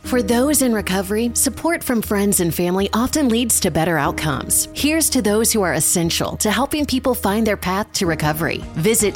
For those in recovery, support from friends and family often leads to better outcomes. Here's to those who are essential to helping people find their path to recovery. Visit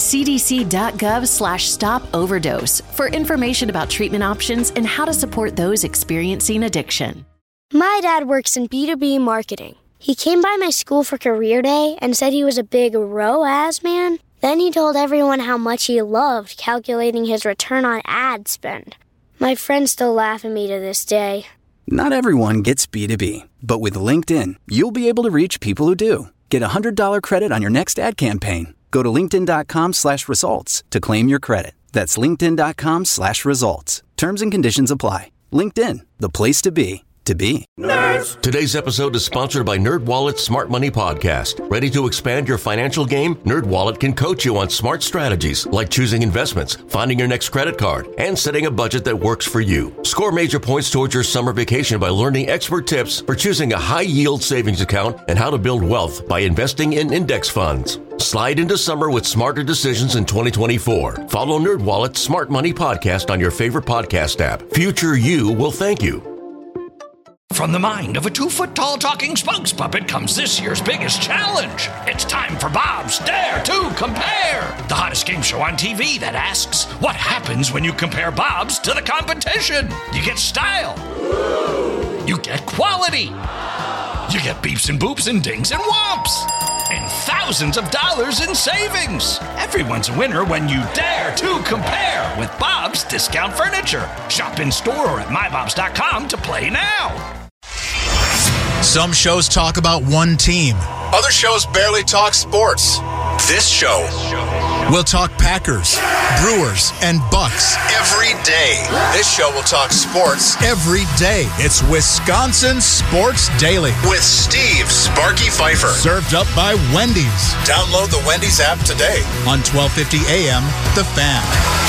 cdc.gov/stop-overdose for information about treatment options and how to support those experiencing addiction. My dad works in B2B marketing. He came by my school for career day and said he was a big ROAS man. Then he told everyone how much he loved calculating his return on ad spend. My friends still laugh at me to this day. Not everyone gets B2B, but with LinkedIn, you'll be able to reach people who do. Get a $100 credit on your next ad campaign. Go to linkedin.com/results to claim your credit. That's linkedin.com/results. Terms and conditions apply. LinkedIn, the place to be. Nerds! Today's episode is sponsored by NerdWallet's Smart Money Podcast. Ready to expand your financial game? NerdWallet can coach you on smart strategies like choosing investments, finding your next credit card, and setting a budget that works for you. Score major points towards your summer vacation by learning expert tips for choosing a high-yield savings account and how to build wealth by investing in index funds. Slide into summer with smarter decisions in 2024. Follow NerdWallet's Smart Money Podcast on your favorite podcast app. Future you will thank you. From the mind of a 2-foot-tall talking spokes puppet comes this year's biggest challenge. It's time for Bob's Dare to Compare, the hottest game show on TV that asks, what happens when you compare Bob's to the competition? You get style. You get quality. You get beeps and boops and dings and whomps. And thousands of dollars in savings. Everyone's a winner when you dare to compare with Bob's Discount Furniture. Shop in store or at mybobs.com to play now. Some shows talk about one team. Other shows barely talk sports. This show will talk Packers, Brewers, and Bucks every day. This show will talk sports every day. It's Wisconsin Sports Daily with Steve Sparky Pfeiffer. Served up by Wendy's. Download the Wendy's app today on 1250 AM, The Fan.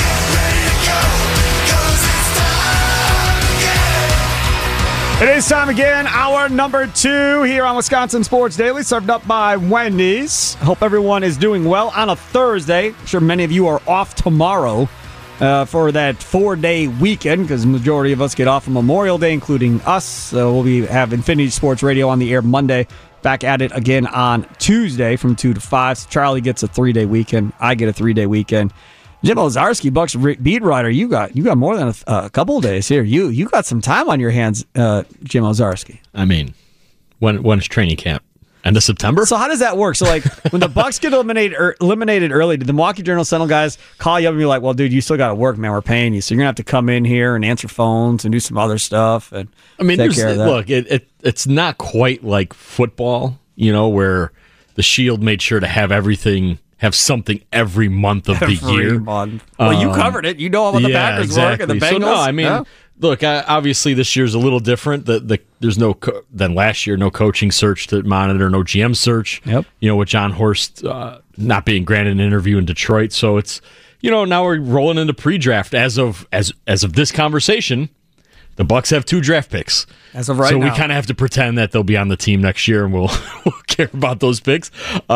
It is time again, hour number 2 here on Wisconsin Sports Daily, served up by Wendy's. Hope everyone is doing well on a Thursday. I'm sure many of you are off tomorrow for that 4-day weekend, because the majority of us get off on Memorial Day, including us. So we'll have Infinity Sports Radio on the air Monday. Back at it again on Tuesday from 2 to 5. So Charlie gets a 3-day weekend. I get a 3-day weekend. Jim Ozarski, Bucks beat writer, you got more than a couple of days here. You got some time on your hands, Jim Ozarski. I mean, when is training camp? End of September? So how does that work? So like when the Bucks get eliminated early, did the Milwaukee Journal Sentinel guys call you up and be like, well, dude, you still got to work, man. We're paying you, so you're gonna have to come in here and answer phones and do some other stuff and take care of that. Look, it's not quite like football, where the Shield made sure to have something every month of the year. Well, you covered it. You know how the Packers work and the Bengals. So, no, I mean, look, obviously this year's a little different. There's than last year, no coaching search to monitor, no GM search. Yep. With John Horst not being granted an interview in Detroit. So it's, now we're rolling into pre-draft. As of this conversation, the Bucks have 2 draft picks. As of right now. So we kind of have to pretend that they'll be on the team next year, and we'll care about those picks.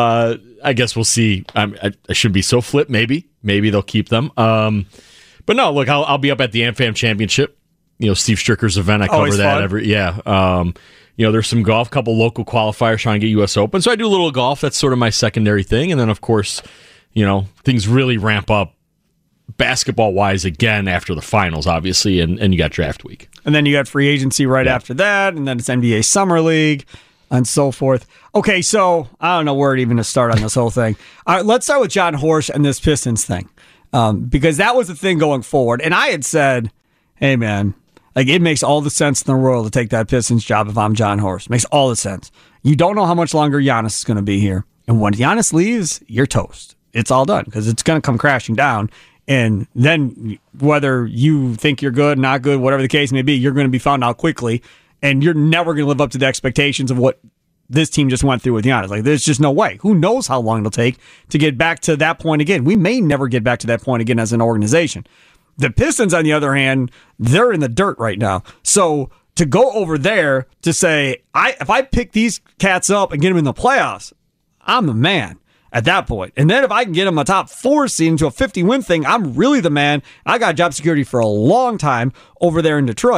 I guess we'll see. I shouldn't be so flip. Maybe they'll keep them. But no, look, I'll be up at the AmFam Championship. Steve Stricker's event. I cover that fun. There's some golf, couple local qualifiers trying to get U.S. Open. So I do a little golf. That's sort of my secondary thing. And then, of course, things really ramp up basketball-wise again after the finals, obviously, and you got draft week. And then you got free agency right after that, and then it's NBA Summer League and so forth. Okay, so I don't know where to even start on this whole thing. All right, let's start with John Horst and this Pistons thing, because that was the thing going forward. And I had said, hey, man, it makes all the sense in the world to take that Pistons job if I'm John Horst. It makes all the sense. You don't know how much longer Giannis is going to be here. And when Giannis leaves, you're toast. It's all done because it's going to come crashing down. And then whether you think you're good, not good, whatever the case may be, you're going to be found out quickly, and you're never going to live up to the expectations of what this team just went through with Giannis. There's just no way. Who knows how long it'll take to get back to that point again? We may never get back to that point again as an organization. The Pistons, on the other hand, they're in the dirt right now. So to go over there to say, if I pick these cats up and get them in the playoffs, I'm the man at that point. And then if I can get them a top 4 seed into a 50-win thing, I'm really the man. I got job security for a long time over there in Detroit.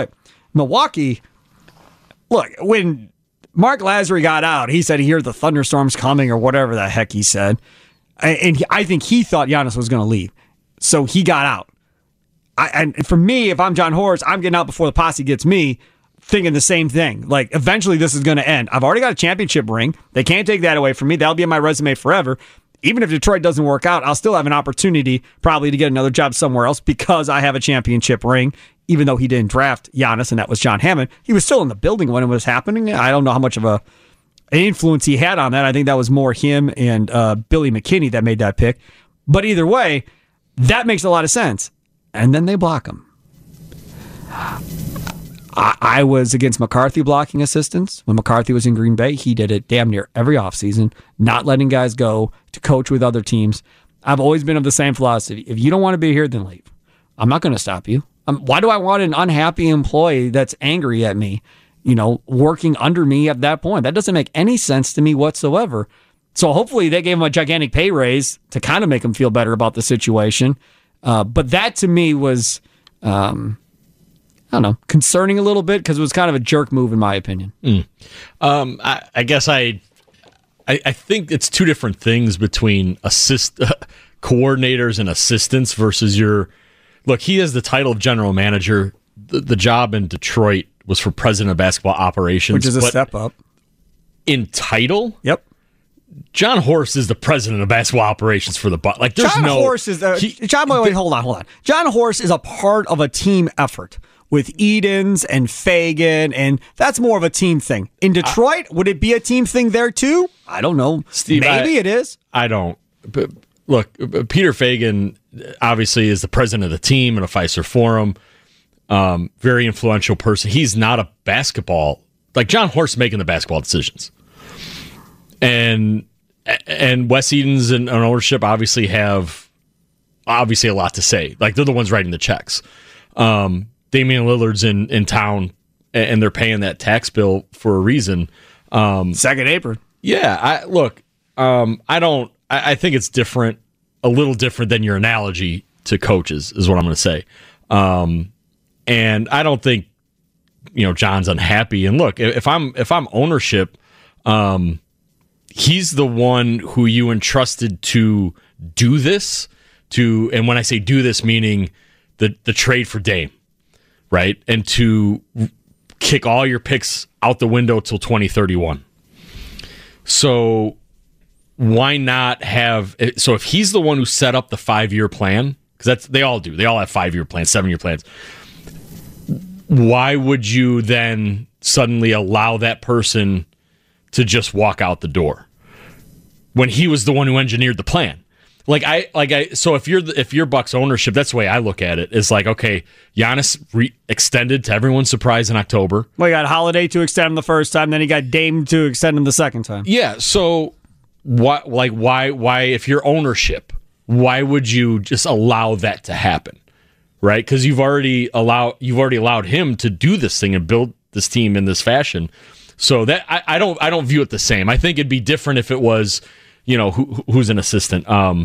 Milwaukee, look, when Mark Lazary got out, he said he heard the thunderstorms coming or whatever the heck he said. And I think he thought Giannis was going to leave. So he got out. And for me, if I'm John Horst, I'm getting out before the posse gets me, thinking the same thing. Like, eventually this is going to end. I've already got a championship ring. They can't take that away from me. That'll be on my resume forever. Even if Detroit doesn't work out, I'll still have an opportunity probably to get another job somewhere else because I have a championship ring. Even though he didn't draft Giannis, and that was John Hammond, he was still in the building when it was happening. I don't know how much of an influence he had on that. I think that was more him and Billy McKinney that made that pick. But either way, that makes a lot of sense. And then they block him. I was against McCarthy blocking assistants. When McCarthy was in Green Bay, he did it damn near every offseason, not letting guys go to coach with other teams. I've always been of the same philosophy. If you don't want to be here, then leave. I'm not going to stop you. Why do I want an unhappy employee that's angry at me, working under me at that point? That doesn't make any sense to me whatsoever. So hopefully they gave him a gigantic pay raise to kind of make him feel better about the situation. But that to me was, I don't know, concerning a little bit because it was kind of a jerk move in my opinion. I guess I think it's two different things between coordinators and assistants versus look, he has the title of general manager. The job in Detroit was for president of basketball operations. Which is a step up. In title? Yep. John Horst is the president of basketball operations for the Bucks. Like, there's John Horst is hold on. John Horst is a part of a team effort with Edens and Fagan, and that's more of a team thing. In Detroit, would it be a team thing there too? I don't know. Steve, maybe it is. I don't. But look, Peter Fagan obviously is the president of the team and a Fiserv Forum. Very influential person. He's not a basketball. Like, John Horst making the basketball decisions. And Wes Edens and ownership obviously have a lot to say. Like, they're the ones writing the checks. Damian Lillard's in town, and they're paying that tax bill for a reason. Second apron. Yeah, I think it's different, a little different than your analogy to coaches, is what I'm going to say. And I don't think, John's unhappy. And look, if I'm ownership, he's the one who you entrusted to do this and when I say do this, meaning the trade for Dame, right? And to kick all your picks out the window till 2031. So why not have? So if he's the one who set up the 5-year plan, because they all do. They all have 5-year plans, 7-year plans. Why would you then suddenly allow that person to just walk out the door when he was the one who engineered the plan? So if you're Bucks ownership, that's the way I look at it. It's like, okay, Giannis extended to everyone's surprise in October. Well, he got Holiday to extend him the first time, then he got Dame to extend him the second time. Yeah. So why if you're ownership, why would you just allow that to happen? Right? Because you've already allowed him to do this thing and build this team in this fashion. So that I don't view it the same. I think it'd be different if it was, who's an assistant.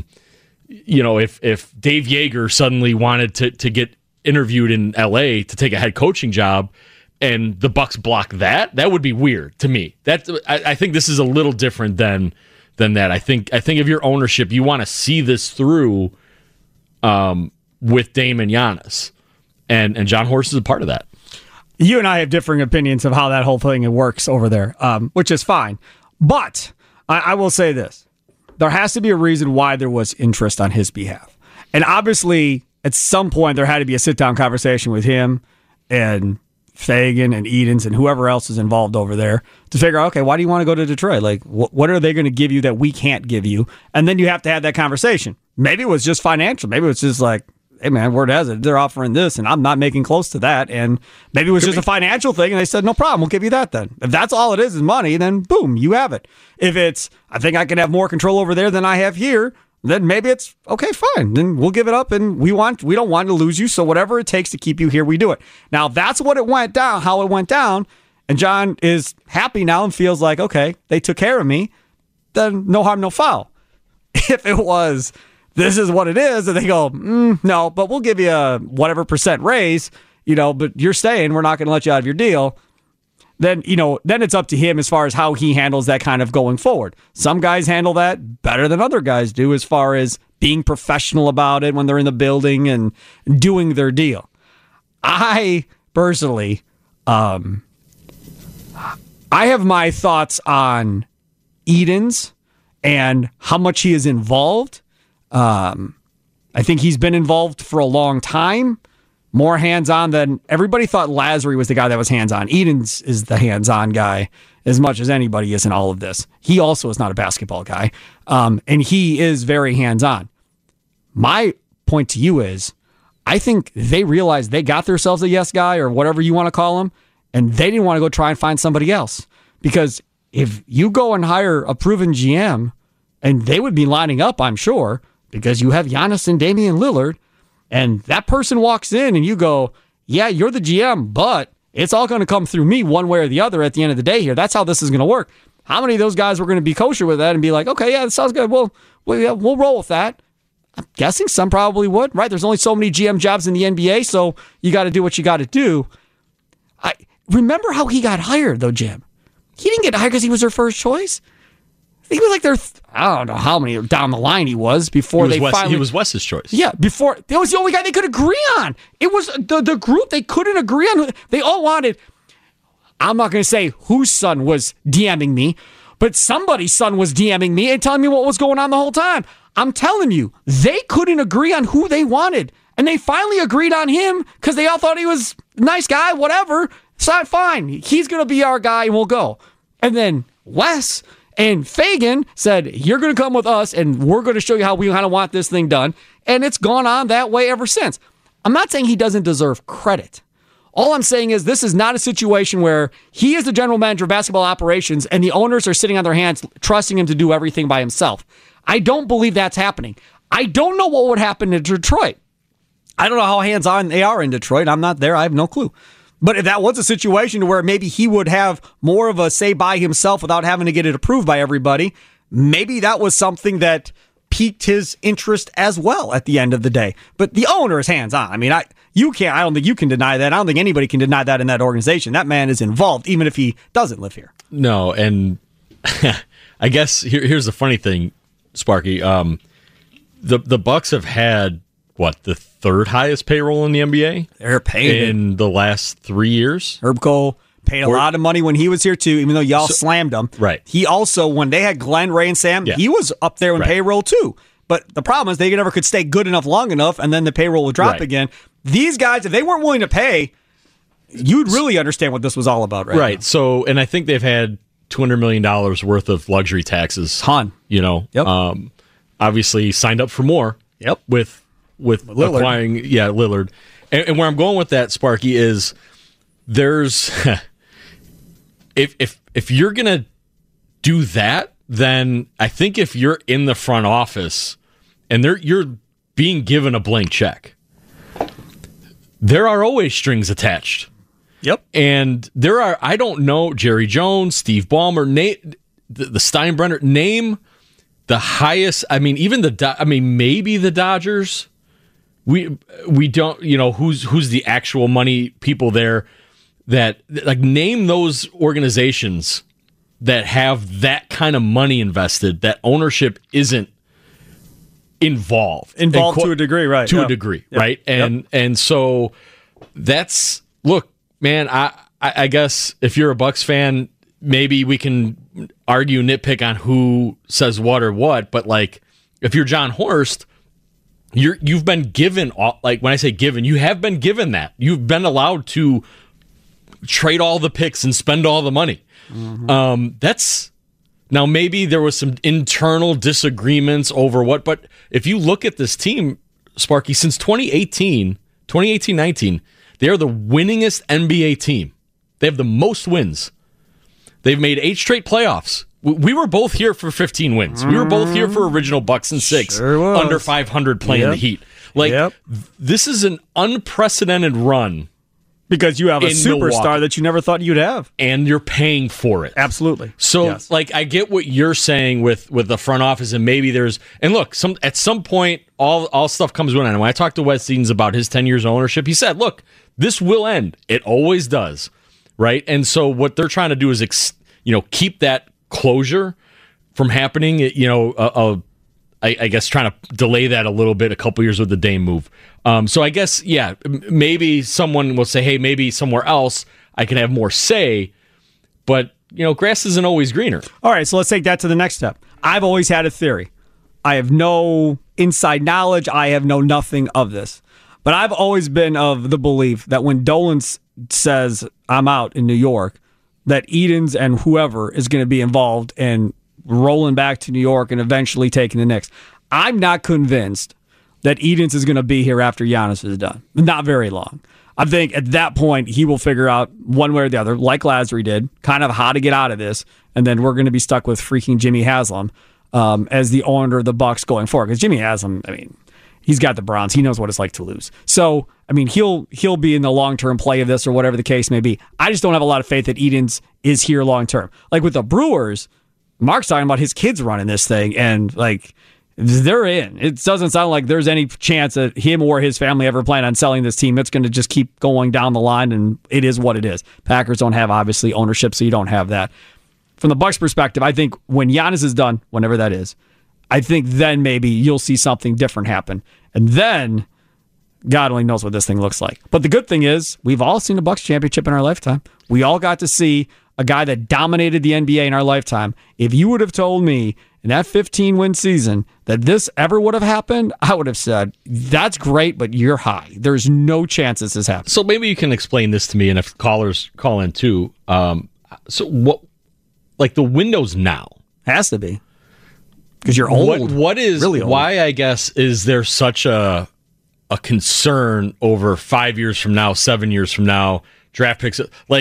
If Dave Yeager suddenly wanted to get interviewed in LA to take a head coaching job and the Bucks block that would be weird to me. I think this is a little different than that. I think if your ownership, you want to see this through with Dame and Giannis. And John Horst is a part of that. You and I have differing opinions of how that whole thing works over there, which is fine. But I will say this. There has to be a reason why there was interest on his behalf. And obviously, at some point, there had to be a sit-down conversation with him and Fagan and Edens and whoever else is involved over there to figure out, okay, why do you want to go to Detroit? Like, what are they going to give you that we can't give you? And then you have to have that conversation. Maybe it was just financial. Maybe it was just like, hey, man, word has it, they're offering this, and I'm not making close to that. And maybe it was just a financial thing, and they said, no problem, we'll give you that then. If that's all it is money, then boom, you have it. If it's, I think I can have more control over there than I have here, then maybe it's, okay, fine. Then we'll give it up, and we don't want to lose you, so whatever it takes to keep you here, we do it. Now, that's what it went down, how it went down, and John is happy now and feels like, okay, they took care of me, then no harm, no foul. If it was, this is what it is, and they go, no, but we'll give you a whatever % raise, but you're staying. We're not going to let you out of your deal. Then it's up to him as far as how he handles that kind of going forward. Some guys handle that better than other guys do as far as being professional about it when they're in the building and doing their deal. I personally, I have my thoughts on Edens and how much he is involved. I think he's been involved for a long time, more hands-on than everybody thought. Lasry was the guy that was hands-on. Edens is the hands-on guy as much as anybody is in all of this. He also is not a basketball guy, and he is very hands-on. My point to you is, I think they realized they got themselves a yes guy or whatever you want to call him, and they didn't want to go try and find somebody else. Because if you go and hire a proven GM, and they would be lining up, I'm sure, because you have Giannis and Damian Lillard, and that person walks in and you go, yeah, you're the GM, but it's all going to come through me one way or the other at the end of the day here. That's how this is going to work. How many of those guys were going to be kosher with that and be like, okay, yeah, that sounds good. We'll roll with that. I'm guessing some probably would, right? There's only so many GM jobs in the NBA, so you got to do what you got to do. I remember how he got hired, though, Jim. He didn't get hired because he was their first choice. He was like I don't know how many down the line he was before they finally... He was Wes's choice. Yeah, before... That was the only guy they could agree on. It was the group they couldn't agree on. They all wanted... I'm not going to say whose son was DMing me, but somebody's son was DMing me and telling me what was going on the whole time. I'm telling you, they couldn't agree on who they wanted. And they finally agreed on him because they all thought he was a nice guy, whatever. So fine, he's going to be our guy and we'll go. And then Wes and Fagan said, you're going to come with us and we're going to show you how we kind of want this thing done. And it's gone on that way ever since. I'm not saying he doesn't deserve credit. All I'm saying is this is not a situation where he is the general manager of basketball operations and the owners are sitting on their hands trusting him to do everything by himself. I don't believe that's happening. I don't know what would happen in Detroit. I don't know how hands-on they are in Detroit. I'm not there. I have no clue. But if that was a situation where maybe he would have more of a say by himself without having to get it approved by everybody, maybe that was something that piqued his interest as well at the end of the day. But the owner is hands-on. I mean, I don't think you can deny that. I don't think anybody can deny that in that organization. That man is involved, even if he doesn't live here. No, and I guess here's the funny thing, Sparky. The Bucks have had the third highest payroll in the NBA? They're paid in the last 3 years. Herb Cole paid a lot of money when he was here too, even though y'all slammed him. Right. He also, when they had Glenn, Ray, and Sam, he was up there in payroll too. But the problem is they never could stay good enough long enough, and then the payroll would drop again. These guys, if they weren't willing to pay, you'd really understand what this was all about, right? Right. Now. So, and I think they've had $200 million worth of luxury taxes. Ton. Obviously signed up for more. Yep. With Lillard. Acquiring, Lillard. And where I'm going with that, Sparky, is there's if you're gonna do that, then I think if you're in the front office and you're being given a blank check, there are always strings attached. Yep. And there are, I don't know, Jerry Jones, Steve Ballmer, the Steinbrenner, name the highest. I mean, even maybe the Dodgers. We don't, who's the actual money people there that name those organizations that have that kind of money invested, that ownership isn't involved to a degree, right? To a degree, right? And so that's, look, man, I guess if you're a Bucks fan, maybe we can argue, nitpick on who says what or what, but if you're John Horst, you've been given, when I say given, you have been given that. You've been allowed to trade all the picks and spend all the money. Mm-hmm. Now maybe there was some internal disagreements over what, but if you look at this team, Sparky, since 2018-19, they are the winningest NBA team. They have the most wins. They've made 8 straight playoffs. We were both here for 15 wins. We were both here for original Bucks and 6, under 500 playing the Heat. This is an unprecedented run Because you have a in superstar Milwaukee. that you never thought you'd have. And you're paying for it. Absolutely. So, Yes. I get what you're saying with the front office, and maybe there's and look, at some point, all stuff comes to an end. When I talked to Wes Edens about his 10 years of ownership, he said, "Look, this will end. It always does, right?" And so, what they're trying to do is, keep that closure from happening. I guess trying to delay that a little bit, a couple years with the Dame move. So I guess, maybe someone will say, hey, maybe somewhere else I can have more say, but, grass isn't always greener. All right, so let's take that to the next step. I've always had a theory. I have no inside knowledge. I have no nothing of this. But I've always been of the belief that when Dolan says, I'm out in New York, that Edens and whoever is going to be involved in rolling back to New York and eventually taking the Knicks. I'm not convinced that Edens is going to be here after Giannis is done. Not very long. I think at that point, he will figure out one way or the other, like Lasry did, kind of how to get out of this, and then we're going to be stuck with freaking Jimmy Haslam as the owner of the Bucks going forward. Because Jimmy Haslam, he's got the Browns. He knows what it's like to lose. So, he'll be in the long-term play of this or whatever the case may be. I just don't have a lot of faith that Edens is here long-term. Like with the Brewers, Mark's talking about his kids running this thing, and they're in. It doesn't sound like there's any chance that him or his family ever plan on selling this team. It's going to just keep going down the line, and it is what it is. Packers don't have, obviously, ownership, so you don't have that. From the Bucks' perspective, I think when Giannis is done, whenever that is, I think then maybe you'll see something different happen. And then God only knows what this thing looks like. But the good thing is, we've all seen a Bucks championship in our lifetime. We all got to see a guy that dominated the NBA in our lifetime. If you would have told me in that 15-win season that this ever would have happened, I would have said, that's great, but you're high. There's no chance this has happened. So maybe you can explain this to me, and if callers call in too. So what, the windows now? Has to be. Because you're old. What is, really old. Why, I guess, is there such a concern over 5 years from now, 7 years from now, draft picks?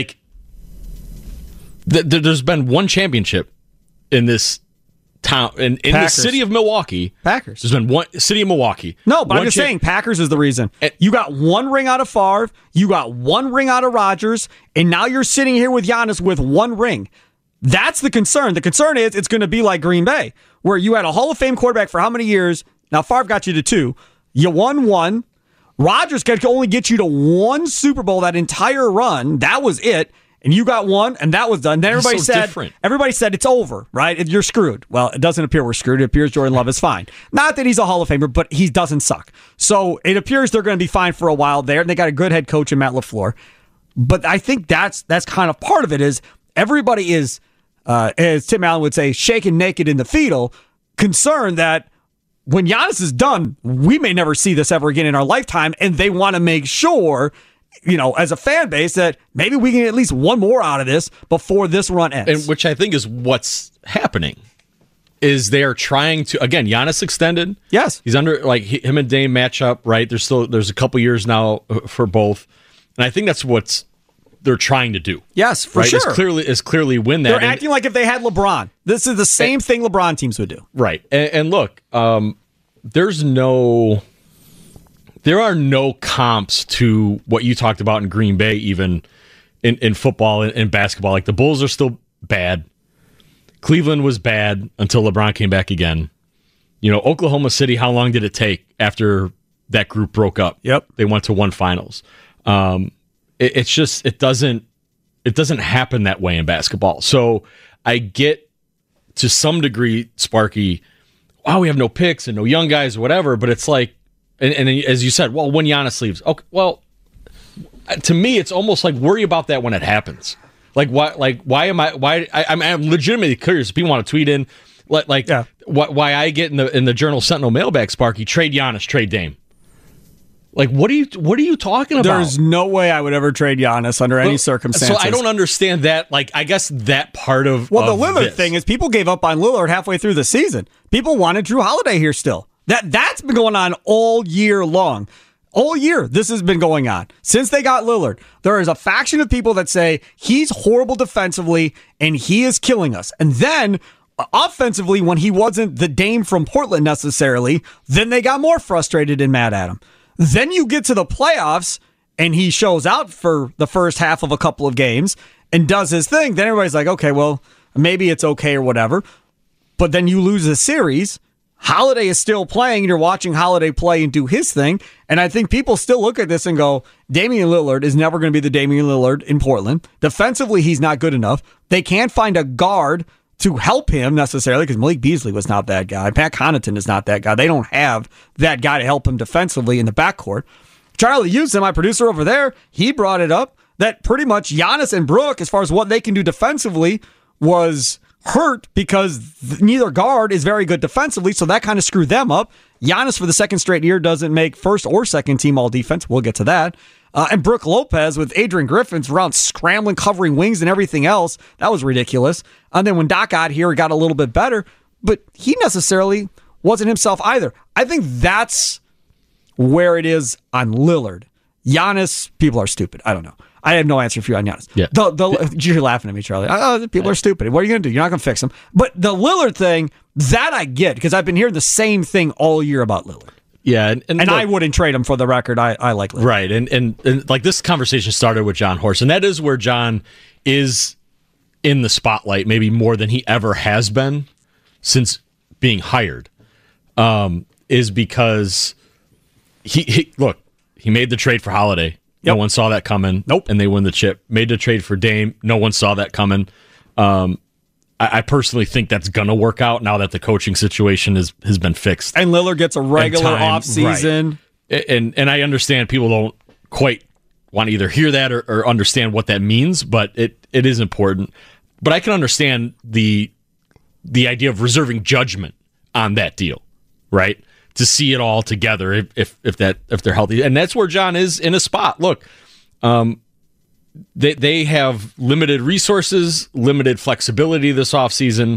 There's been one championship in this town, in the city of Milwaukee. Packers. There's been one city of Milwaukee. No, but I'm just saying Packers is the reason. You got one ring out of Favre, you got one ring out of Rodgers, and now you're sitting here with Giannis with one ring. That's the concern. The concern is it's going to be like Green Bay, where you had a Hall of Fame quarterback for how many years? Now Favre got you to 2. You won 1. Rodgers could only get you to 1 Super Bowl that entire run. That was it. And you got 1, and that was done. Then everybody said it's over, right? You're screwed. Well, it doesn't appear we're screwed. It appears Jordan Love is fine. Not that he's a Hall of Famer, but he doesn't suck. So it appears they're going to be fine for a while there. And they got a good head coach in Matt LaFleur. But I think that's kind of part of it is everybody is, as Tim Allen would say, shaken naked in the fetal, concerned that when Giannis is done, we may never see this ever again in our lifetime, and they want to make sure, as a fan base, that maybe we can get at least one more out of this before this run ends. And which I think is what's happening, is they are trying to, again, Giannis extended. Yes. He's under, him and Dame match up, right? There's a couple years now for both. And I think that's what's they're trying to do. Yes, for sure. Is clearly win that. They're acting like if they had LeBron. This is the same thing LeBron teams would do. Right. And look, there are no comps to what you talked about in Green Bay, even in football and basketball. The Bulls are still bad. Cleveland was bad until LeBron came back again. Oklahoma City, how long did it take after that group broke up? Yep. They went to 1 finals. It's just it doesn't happen that way in basketball. So I get to some degree, Sparky, wow, we have no picks and no young guys or whatever, but it's and as you said, well, when Giannis leaves, okay, well, to me, it's almost like worry about that when it happens. I'm legitimately curious. If people want to tweet in, why I get in the Journal Sentinel mailbag, Sparky, trade Giannis, trade Dame. What are you talking about? There's no way I would ever trade Giannis under any circumstances. So I don't understand that. I guess that part of the Lillard thing is people gave up on Lillard halfway through the season. People wanted Drew Holiday here still. That's been going on all year long. All year, this has been going on. Since they got Lillard, there is a faction of people that say he's horrible defensively and he is killing us. And then offensively, when he wasn't the Dame from Portland necessarily, then they got more frustrated and mad at him. Then you get to the playoffs, and he shows out for the first half of a couple of games and does his thing, then everybody's like, okay, well, maybe it's okay or whatever. But then you lose a series. Holiday is still playing, and you're watching Holiday play and do his thing. And I think people still look at this and go, Damian Lillard is never going to be the Damian Lillard in Portland. Defensively, he's not good enough. They can't find a guard to help him necessarily because Malik Beasley was not that guy. Pat Connaughton is not that guy. They don't have that guy to help him defensively in the backcourt. Charlie Houston, my producer over there, he brought it up that pretty much Giannis and Brook, as far as what they can do defensively, was hurt because neither guard is very good defensively, so that kind of screwed them up. Giannis, for the second straight year, doesn't make first or second team all defense. We'll get to that. And Brook Lopez with Adrian Griffin's around scrambling, covering wings and everything else. That was ridiculous. And then when Doc got here, he got a little bit better, but he necessarily wasn't himself either. I think that's where it is on Lillard. Giannis, people are stupid. I don't know. I have no answer for you on Giannis. Yeah. You're laughing at me, Charlie. Oh, people are stupid. What are you going to do? You're not going to fix them. But the Lillard thing, that I get, because I've been hearing the same thing all year about Lillard. Yeah, and look, I wouldn't trade him for the record. I like Lillard. Right, and like this conversation started with John Horst, and that is where John is in the spotlight, maybe more than he ever has been since being hired, is because he made the trade for Holiday. No one saw that coming. Nope. And they win the chip. Made the trade for Dame. No one saw that coming. I personally think that's going to work out now that the coaching situation has been fixed. And Lillard gets a regular offseason. Right. And I understand people don't quite want to either hear that or understand what that means, but it is important. But I can understand the idea of reserving judgment on that deal, right? To see it all together if they're healthy. And that's where John is in a spot. Look, they have limited resources, limited flexibility this offseason.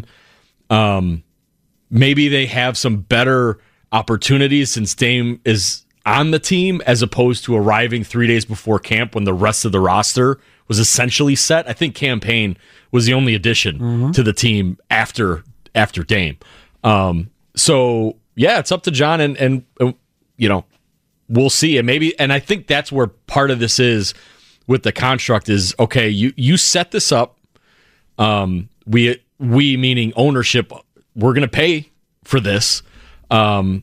Maybe they have some better opportunities since Dame is on the team as opposed to arriving 3 days before camp when the rest of the roster was essentially set. I think Cam Payne was the only addition to the team after Dame. So yeah, it's up to John, and we'll see. And I think that's where part of this is with the construct is, okay, you set this up. We meaning ownership, we're going to pay for this. How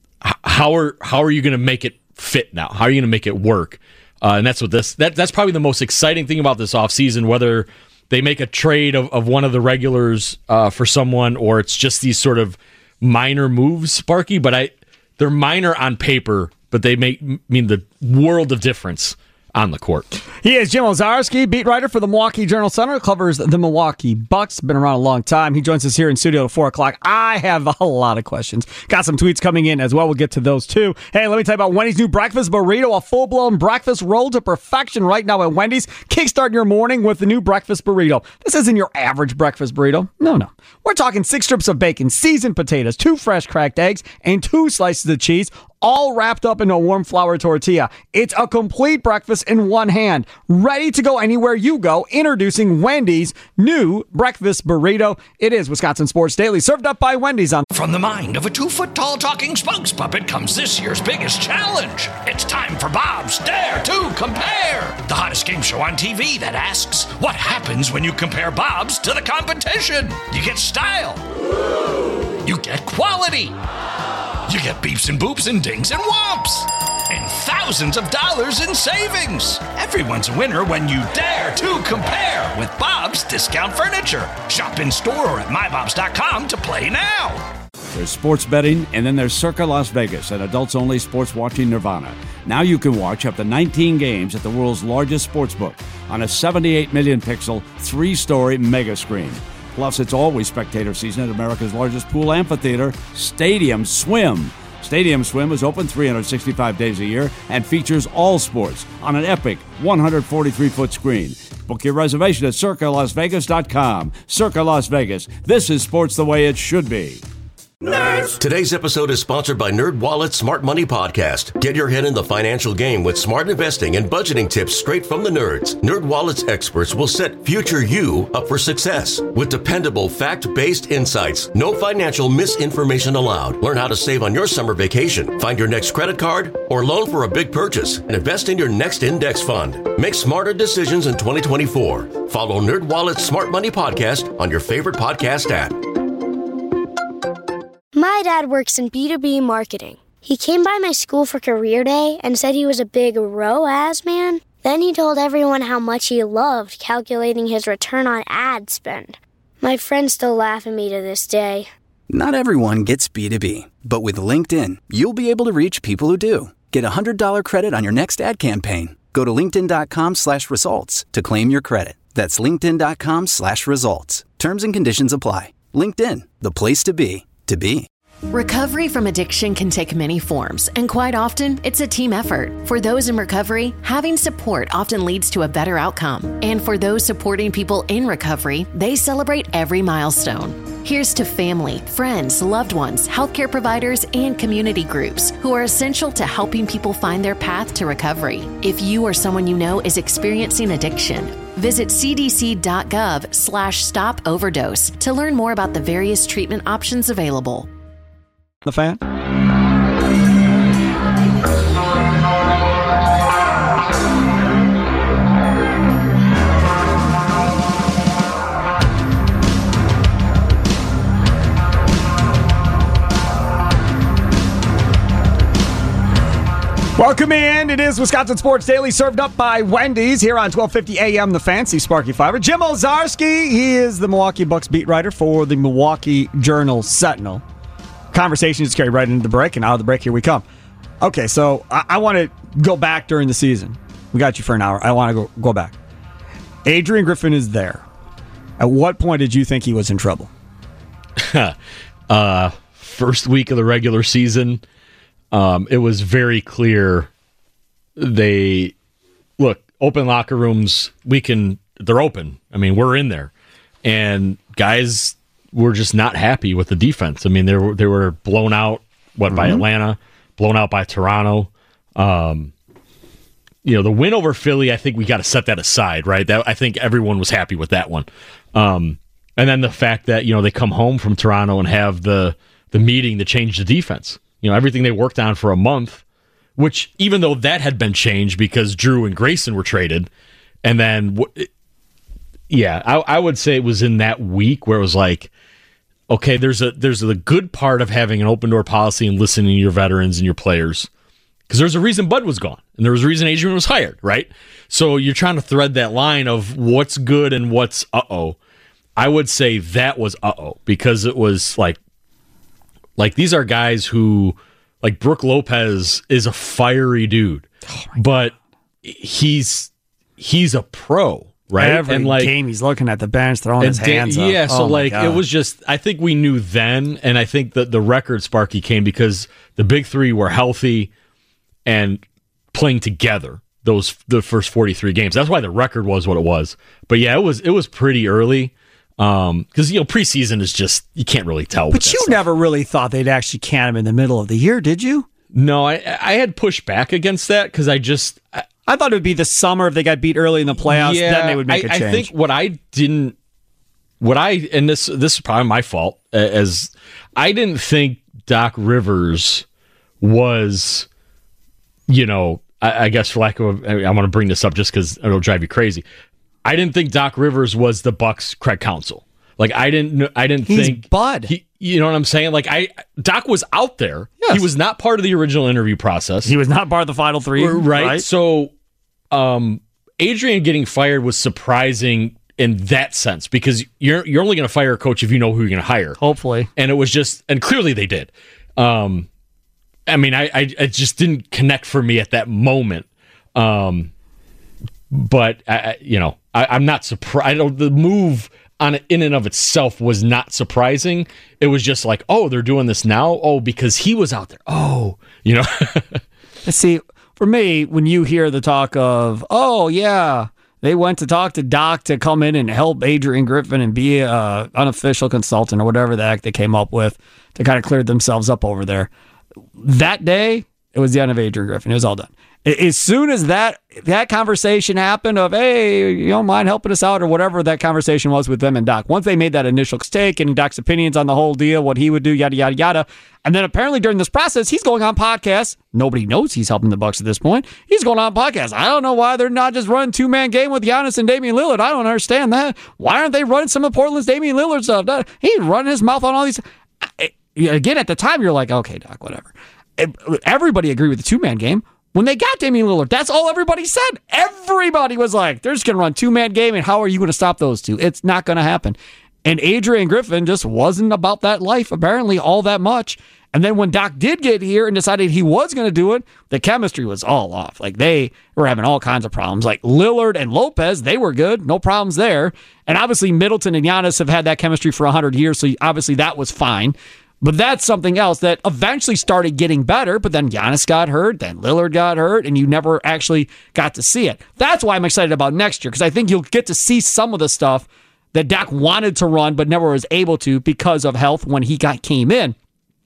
are you going to make it fit now? How are you going to make it work? And that's what that's probably the most exciting thing about this offseason, whether they make a trade of one of the regulars for someone, or it's just these sort of minor moves, Sparky, but they're minor on paper, but they mean the world of difference on the court. He is Jim Owczarski, beat writer for the Milwaukee Journal-Sentinel, covers the Milwaukee Bucks, been around a long time. He joins us here in studio at 4 o'clock. I have a lot of questions. Got some tweets coming in as well. We'll get to those too. Hey, let me tell you about Wendy's new breakfast burrito, a full-blown breakfast roll to perfection right now at Wendy's. Kickstart your morning with the new breakfast burrito. This isn't your average breakfast burrito. No. We're talking 6 strips of bacon, seasoned potatoes, 2 fresh cracked eggs, and 2 slices of cheese, all wrapped up in a warm flour tortilla. It's a complete breakfast in one hand. Ready to go anywhere you go. Introducing Wendy's new breakfast burrito. It is Wisconsin Sports Daily, served up by Wendy's on. From the mind of a 2-foot-tall talking spokes puppet comes this year's biggest challenge. It's time for Bob's Dare to Compare, the hottest game show on TV that asks, what happens when you compare Bob's to the competition? You get style. You get quality. You get beeps and boops and dings and whomps. And thousands of dollars in savings. Everyone's a winner when you dare to compare with Bob's Discount Furniture. Shop in store or at mybobs.com to play now. There's sports betting, and then there's Circa Las Vegas, an adults-only sports watching nirvana. Now you can watch up to 19 games at the world's largest sportsbook on a 78 million pixel, 3-story mega screen. Plus, it's always spectator season at America's largest pool amphitheater, Stadium Swim. Stadium Swim is open 365 days a year and features all sports on an epic 143-foot screen. Book your reservation at CircaLasVegas.com. Circa Las Vegas. This is sports the way it should be. Nerds! Today's episode is sponsored by NerdWallet's Smart Money Podcast. Get your head in the financial game with smart investing and budgeting tips straight from the nerds. NerdWallet's experts will set future you up for success. With dependable, fact-based insights, no financial misinformation allowed. Learn how to save on your summer vacation, find your next credit card, or loan for a big purchase, and invest in your next index fund. Make smarter decisions in 2024. Follow NerdWallet's Smart Money Podcast on your favorite podcast app. My dad works in B2B marketing. He came by my school for career day and said he was a big ROAS man. Then he told everyone how much he loved calculating his return on ad spend. My friends still laugh at me to this day. Not everyone gets B2B, but with LinkedIn, you'll be able to reach people who do. Get a $100 credit on your next ad campaign. Go to linkedin.com/results to claim your credit. That's linkedin.com/results. Terms and conditions apply. LinkedIn, the place to be, to be. Recovery from addiction can take many forms, and quite often, it's a team effort. For those in recovery, having support often leads to a better outcome. And for those supporting people in recovery, they celebrate every milestone. Here's to family, friends, loved ones, healthcare providers, and community groups who are essential to helping people find their path to recovery. If you or someone you know is experiencing addiction, visit cdc.gov/stop overdose to learn more about the various treatment options available. The Fan? Welcome in. It is Wisconsin Sports Daily, served up by Wendy's here on 1250 AM, The Fancy Sparky Fiver. Jim Ozarski, he is the Milwaukee Bucks beat writer for the Milwaukee Journal-Sentinel. Conversation just carried right into the break, and out of the break, here we come. Okay, so I want to go back during the season. We got you for an hour. I want to go back. Adrian Griffin is there. At what point did you think he was in trouble? First week of the regular season, it was very clear. Open locker rooms, they're open. I mean, we're in there. And guys were just not happy with the defense. I mean, they were blown out, by Atlanta, blown out by Toronto. The win over Philly, I think we got to set that aside, right? I think everyone was happy with that one. And then the fact that, they come home from Toronto and have the meeting to change the defense. Everything they worked on for a month, which even though that had been changed because Drew and Grayson were traded, and then, I would say it was in that week where it was like, okay, there's a good part of having an open door policy and listening to your veterans and your players, because there's a reason Bud was gone and there was a reason Adrian was hired, right? So you're trying to thread that line of what's good and what's uh-oh. I would say that was uh-oh, because it was like these are guys who, like Brook Lopez is a fiery dude, but he's a pro. Right, every game he's looking at the bench, throwing his hands up. Yeah, so it was just, I think we knew then, and I think that the record, Sparky, came because the big three were healthy and playing together the first 43 games. That's why the record was what it was. But yeah, it was pretty early because preseason is just, you can't really tell. But you never really thought they'd actually can him in the middle of the year, did you? No, I had pushed back against that because I thought it would be the summer if they got beat early in the playoffs. Yeah, then they would make a change. I think and this is probably my fault, as I didn't think Doc Rivers was, I guess for lack of, I want to bring this up just because it'll drive you crazy. I didn't think Doc Rivers was the Bucks' Craig Counsell. Like I didn't He's think Bud. You know what I'm saying? Like Doc was out there. Yes. He was not part of the original interview process. He was not part of the final three. Right. So Adrian getting fired was surprising in that sense, because you're only going to fire a coach if you know who you're going to hire. Hopefully. And it was just, and clearly they did. I just didn't connect for me at that moment. But I'm not surprised. The move in and of itself was not surprising. It was just like, oh, they're doing this now. Oh, because he was out there. Oh, See, for me, when you hear the talk of, oh yeah, They went to talk to Doc to come in and help Adrian Griffin and be an unofficial consultant or whatever the heck they came up with to kind of clear themselves up over there. That day, it was the end of Adrian Griffin. It was all done. As soon as that conversation happened of, hey, you don't mind helping us out or whatever that conversation was with them and Doc, once they made that initial take and Doc's opinions on the whole deal, what he would do, yada, yada, yada. And then apparently during this process, he's going on podcasts. Nobody knows he's helping the Bucks at this point. He's going on podcasts. I don't know why they're not just running two-man game with Giannis and Damian Lillard. I don't understand that. Why aren't they running some of Portland's Damian Lillard stuff? He's running his mouth on all these. Again, at the time, you're like, okay, Doc, whatever. Everybody agreed with the two-man game. When they got Damian Lillard, that's all everybody said. Everybody was like, they're just going to run two-man game, and how are you going to stop those two? It's not going to happen. And Adrian Griffin just wasn't about that life, apparently, all that much. And then when Doc did get here and decided he was going to do it, the chemistry was all off. Like, they were having all kinds of problems. Like, Lillard and Lopez, they were good. No problems there. And obviously, Middleton and Giannis have had that chemistry for 100 years, so obviously that was fine. But that's something else that eventually started getting better, but then Giannis got hurt, then Lillard got hurt, and you never actually got to see it. That's why I'm excited about next year, because I think you'll get to see some of the stuff that Doc wanted to run but never was able to because of health when he came in.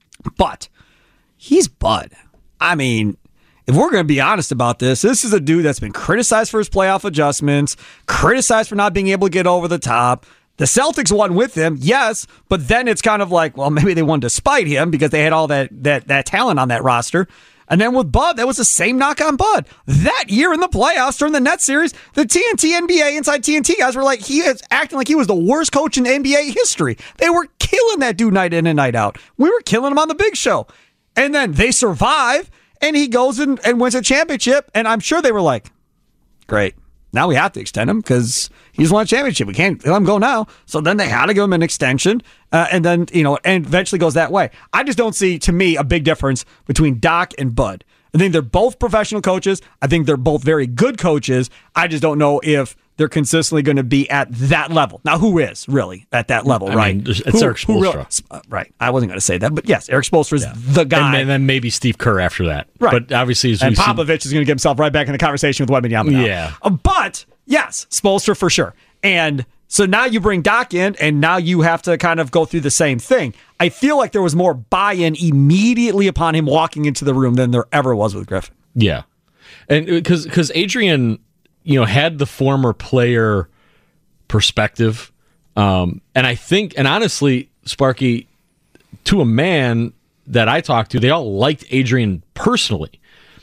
But he's Bud. I mean, if we're going to be honest about this is a dude that's been criticized for his playoff adjustments, criticized for not being able to get over the top. The Celtics won with him, yes, but then it's kind of like, well, maybe they won despite him because they had all that talent on that roster. And then with Bud, that was the same knock on Bud. That year in the playoffs during the Nets series, the TNT NBA Inside TNT guys were like, he is acting like he was the worst coach in NBA history. They were killing that dude night in and night out. We were killing him on the Big Show. And then they survive, and he goes and wins a championship, and I'm sure they were like, great. Now we have to extend him because he's won a championship. We can't let him go now. So then they had to give him an extension. And then, and eventually goes that way. I just don't see, to me, a big difference between Doc and Bud. I think they're both professional coaches. I think they're both very good coaches. I just don't know if they're consistently going to be at that level. Now, who is really at that level, right? It's Eric Spoelstra. Right. I wasn't going to say that, but yes, Eric Spoelstra is the guy. And then maybe Steve Kerr after that. Right. But obviously, and Popovich is going to get himself right back in the conversation with Wembanyama. Yeah. But yes, Spoelstra for sure. And so now you bring Doc in, and now you have to kind of go through the same thing. I feel like there was more buy-in immediately upon him walking into the room than there ever was with Griffin. Yeah. And because Adrian, had the former player perspective. And I think, and honestly, Sparky, to a man that I talked to, they all liked Adrian personally.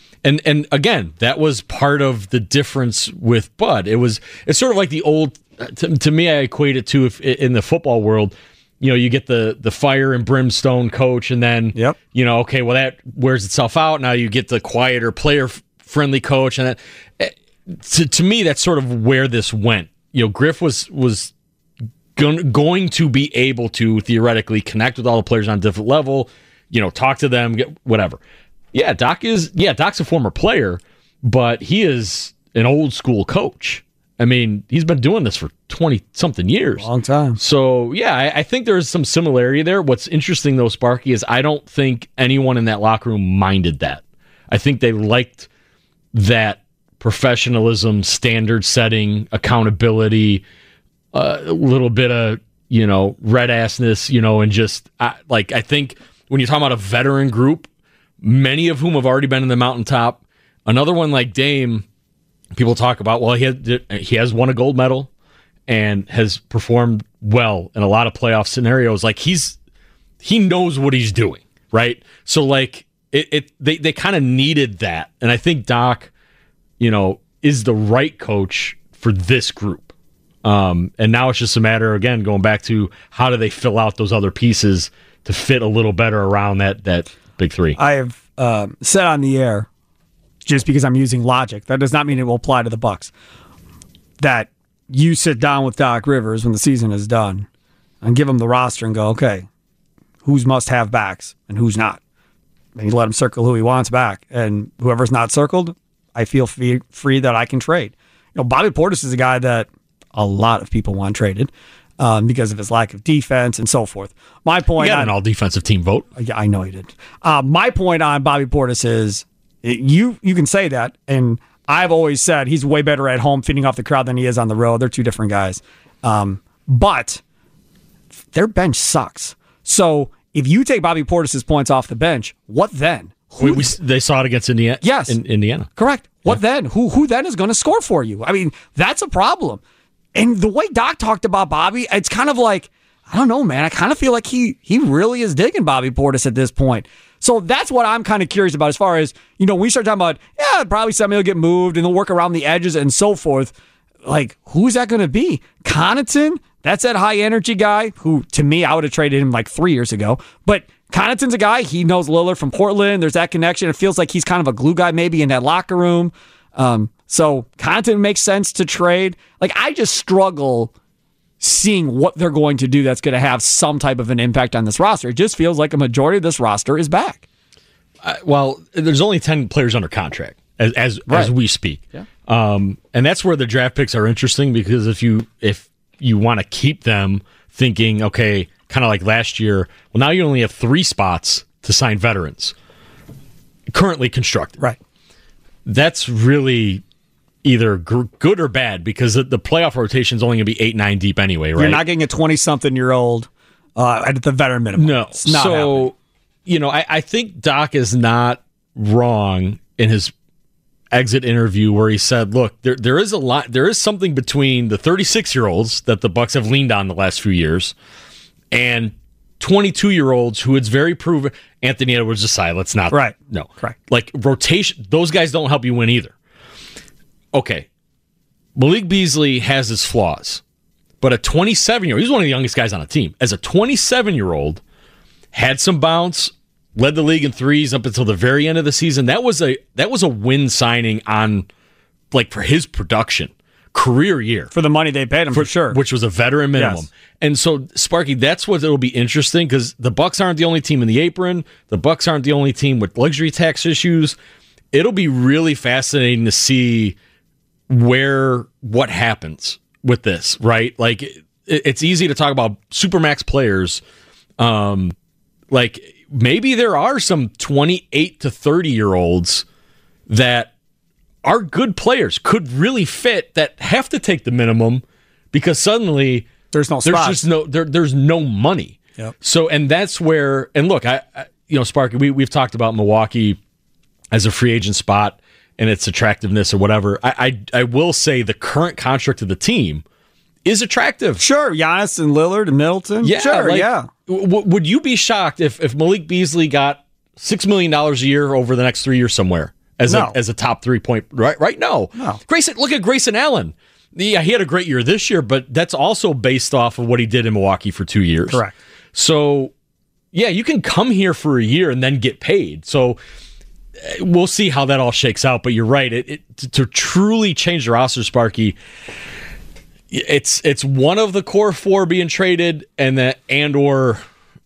And again, that was part of the difference with Bud. It's sort of like the old, to me, I equate it to, if in the football world, you get the fire and brimstone coach, and then, okay, well, that wears itself out. Now you get the quieter, player-friendly coach. And that, to me, that's sort of where this went. Griff was going to be able to theoretically connect with all the players on a different level, talk to them, get whatever. Yeah, Doc's a former player, but he is an old school coach. I mean, he's been doing this for 20-something years. Long time. So, yeah, I think there's some similarity there. What's interesting, though, Sparky, is I don't think anyone in that locker room minded that. I think they liked that professionalism, standard setting, accountability, a little bit of, red-assness, and just, I think when you're talking about a veteran group, many of whom have already been in the mountaintop, another one like Dame, people talk about, well, he has won a gold medal and has performed well in a lot of playoff scenarios. Like, he knows what he's doing, right? So, like, they kind of needed that. And I think Doc, is the right coach for this group. And now it's just a matter, again, going back to how do they fill out those other pieces to fit a little better around that big three. I have said on the air, just because I'm using logic, that does not mean it will apply to the Bucks, that you sit down with Doc Rivers when the season is done and give him the roster and go, okay, who's must-have backs and who's not? And you let him circle who he wants back. And whoever's not circled, I feel free that I can trade. Bobby Portis is a guy that a lot of people want traded because of his lack of defense and so forth. My point, he got an all-defensive team vote. Yeah, I know he did. My point on Bobby Portis is you can say that, and I've always said he's way better at home feeding off the crowd than he is on the road. They're two different guys. But their bench sucks. So if you take Bobby Portis' points off the bench, what then? They saw it against Indiana. Yes. In Indiana. Correct. What then? Who then is going to score for you? I mean, that's a problem. And the way Doc talked about Bobby, it's kind of like, I don't know, man. I kind of feel like he really is digging Bobby Portis at this point. So that's what I'm kind of curious about as far as, we start talking about, probably somebody will get moved and they'll work around the edges and so forth. Like, who's that going to be? Connaughton? That's that high-energy guy who, to me, I would have traded him like 3 years ago. But Connaughton's a guy. He knows Lillard from Portland. There's that connection. It feels like he's kind of a glue guy maybe in that locker room. So Connaughton makes sense to trade. Like, I just struggle seeing what they're going to do that's going to have some type of an impact on this roster. It just feels like a majority of this roster is back. Well, there's only 10 players under contract as we speak. Yeah. And that's where the draft picks are interesting, because if you want to keep them thinking, okay, kind of like last year, well, now you only have 3 spots to sign veterans currently constructed. Right. That's really either good or bad, because the playoff rotation is only going to be 8-9 deep anyway, right? You're not getting a 20-something-year-old at the veteran minimum. No. It's not happening. I think Doc is not wrong in his exit interview where he said, look, there is something between the 36-year-olds that the Bucks have leaned on the last few years and 22-year-olds who it's very proven. Anthony Edwards aside, let's not. Right. No. Correct. Like, rotation, those guys don't help you win either. Okay. Malik Beasley has his flaws, but a 27-year-old, he's one of the youngest guys on the team. As a 27-year-old, had some bounce, led the league in threes up until the very end of the season. That was a win signing on, like, for his production. Career year. For the money they paid him, for sure. Which was a veteran minimum. Yes. And so, Sparky, that's what it'll be interesting, because the Bucks aren't the only team in the apron. The Bucks aren't the only team with luxury tax issues. It'll be really fascinating to see what happens with this, right? Like, it's easy to talk about supermax players. Like, maybe there are some 28 to 30-year-olds that are good players, could really fit, that have to take the minimum because suddenly there's no money. Yep. So, and that's where, and look, I Sparky, we've talked about Milwaukee as a free agent spot and its attractiveness or whatever. I will say the current construct of the team is attractive. Sure, Giannis and Lillard and Middleton. Yeah, sure, yeah. Would you be shocked if Malik Beasley got $6 million a year over the next 3 years somewhere as a top 3 point? Right? No. Grayson, look at Grayson Allen. Yeah, he had a great year this year, but that's also based off of what he did in Milwaukee for 2 years. Correct. So, yeah, you can come here for a year and then get paid. So we'll see how that all shakes out. But you're right. To truly change the roster, Sparky, it's one of the core 4 being traded, or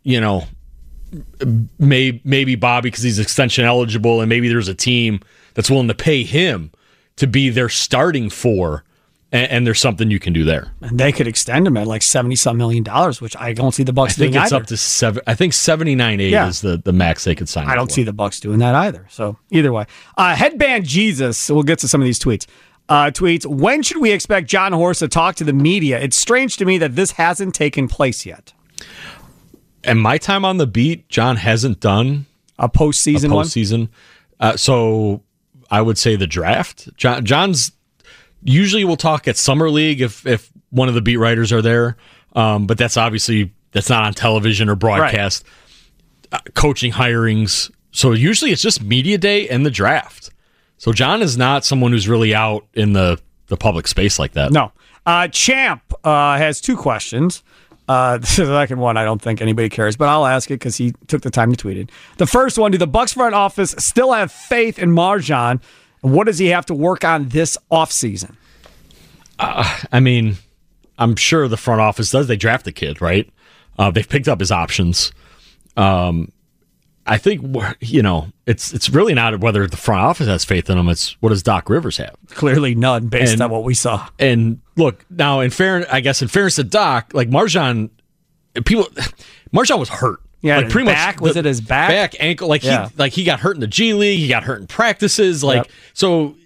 maybe Bobby because he's extension eligible, and maybe there's a team that's willing to pay him to be their starting 4. And there's something you can do there. And they could extend him at like $70-some million, which I don't see the Bucks doing either. I think it's up to 7. I think 79.8 is the max they could sign. I don't see the Bucks doing that either. So either way, Headband Jesus. We'll get to some of these tweets. When should we expect John Horst to talk to the media? It's strange to me that this hasn't taken place yet. And my time on the beat, John hasn't done a postseason one. So I would say the draft. John's. Usually we'll talk at Summer League if one of the beat writers are there, but that's not on television or broadcast. Right. Coaching hirings. So usually it's just media day and the draft. So John is not someone who's really out in the public space like that. No. Champ has 2 questions. The second one, I don't think anybody cares, but I'll ask it because he took the time to tweet it. The first one, do the Bucks front office still have faith in MarJon? What does he have to work on this offseason? I mean, I'm sure the front office does. They draft the kid, right? They've picked up his options. I think, it's really not whether the front office has faith in him. It's what does Doc Rivers have? Clearly none based on what we saw. And look, now, in fairness to Doc, like MarJon was hurt. Yeah, like pretty back, was it his back? Back, ankle. He got hurt in the G League. He got hurt in practices. So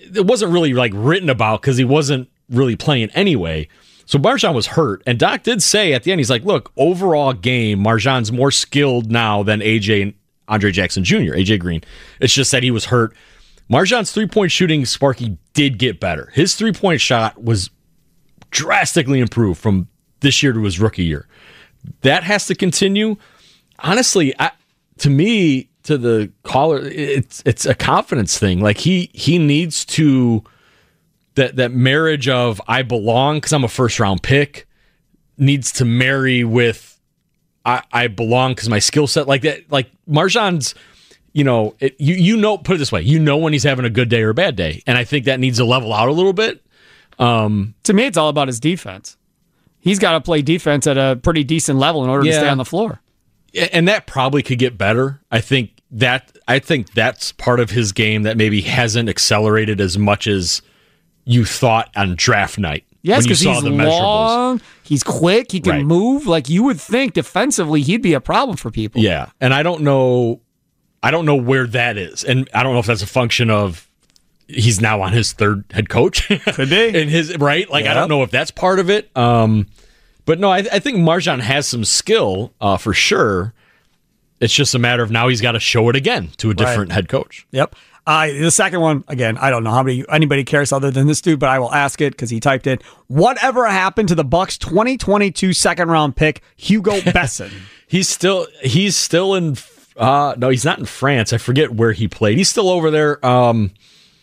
it wasn't really like written about because he wasn't really playing anyway. So Marjan was hurt, and Doc did say at the end, he's like, look, overall game, Marjan's more skilled now than AJ and Andre Jackson Jr., AJ Green. It's just that he was hurt. Marjan's three-point shooting, Sparky, did get better. His three-point shot was drastically improved from this year to his rookie year. That has to continue. Honestly, to me, to the caller, it's a confidence thing. Like he needs to... That marriage of I belong because I'm a first-round pick needs to marry with I belong because my skill set, like that. Like Marjan's, put it this way, when he's having a good day or a bad day, and I think that needs to level out a little bit. To me, it's all about his defense. He's got to play defense at a pretty decent level in order to stay on the floor, and that probably could get better. I think that's part of his game that maybe hasn't accelerated as much as you thought on draft night. Yes, because he's long, he's quick, he can move. Like you would think defensively he'd be a problem for people. Yeah, and I don't know where that is. And I don't know if that's a function of he's now on his third head coach. Could be. I don't know if that's part of it. But no, I think Marjan has some skill for sure. It's just a matter of now he's got to show it again to a different head coach. Yep. The second one, again, I don't know how anybody cares other than this dude, but I will ask it because he typed it. Whatever happened to the Bucks 2022 second-round pick, Hugo Besson? He's still in... no, he's not in France. I forget where he played. He's still over there. I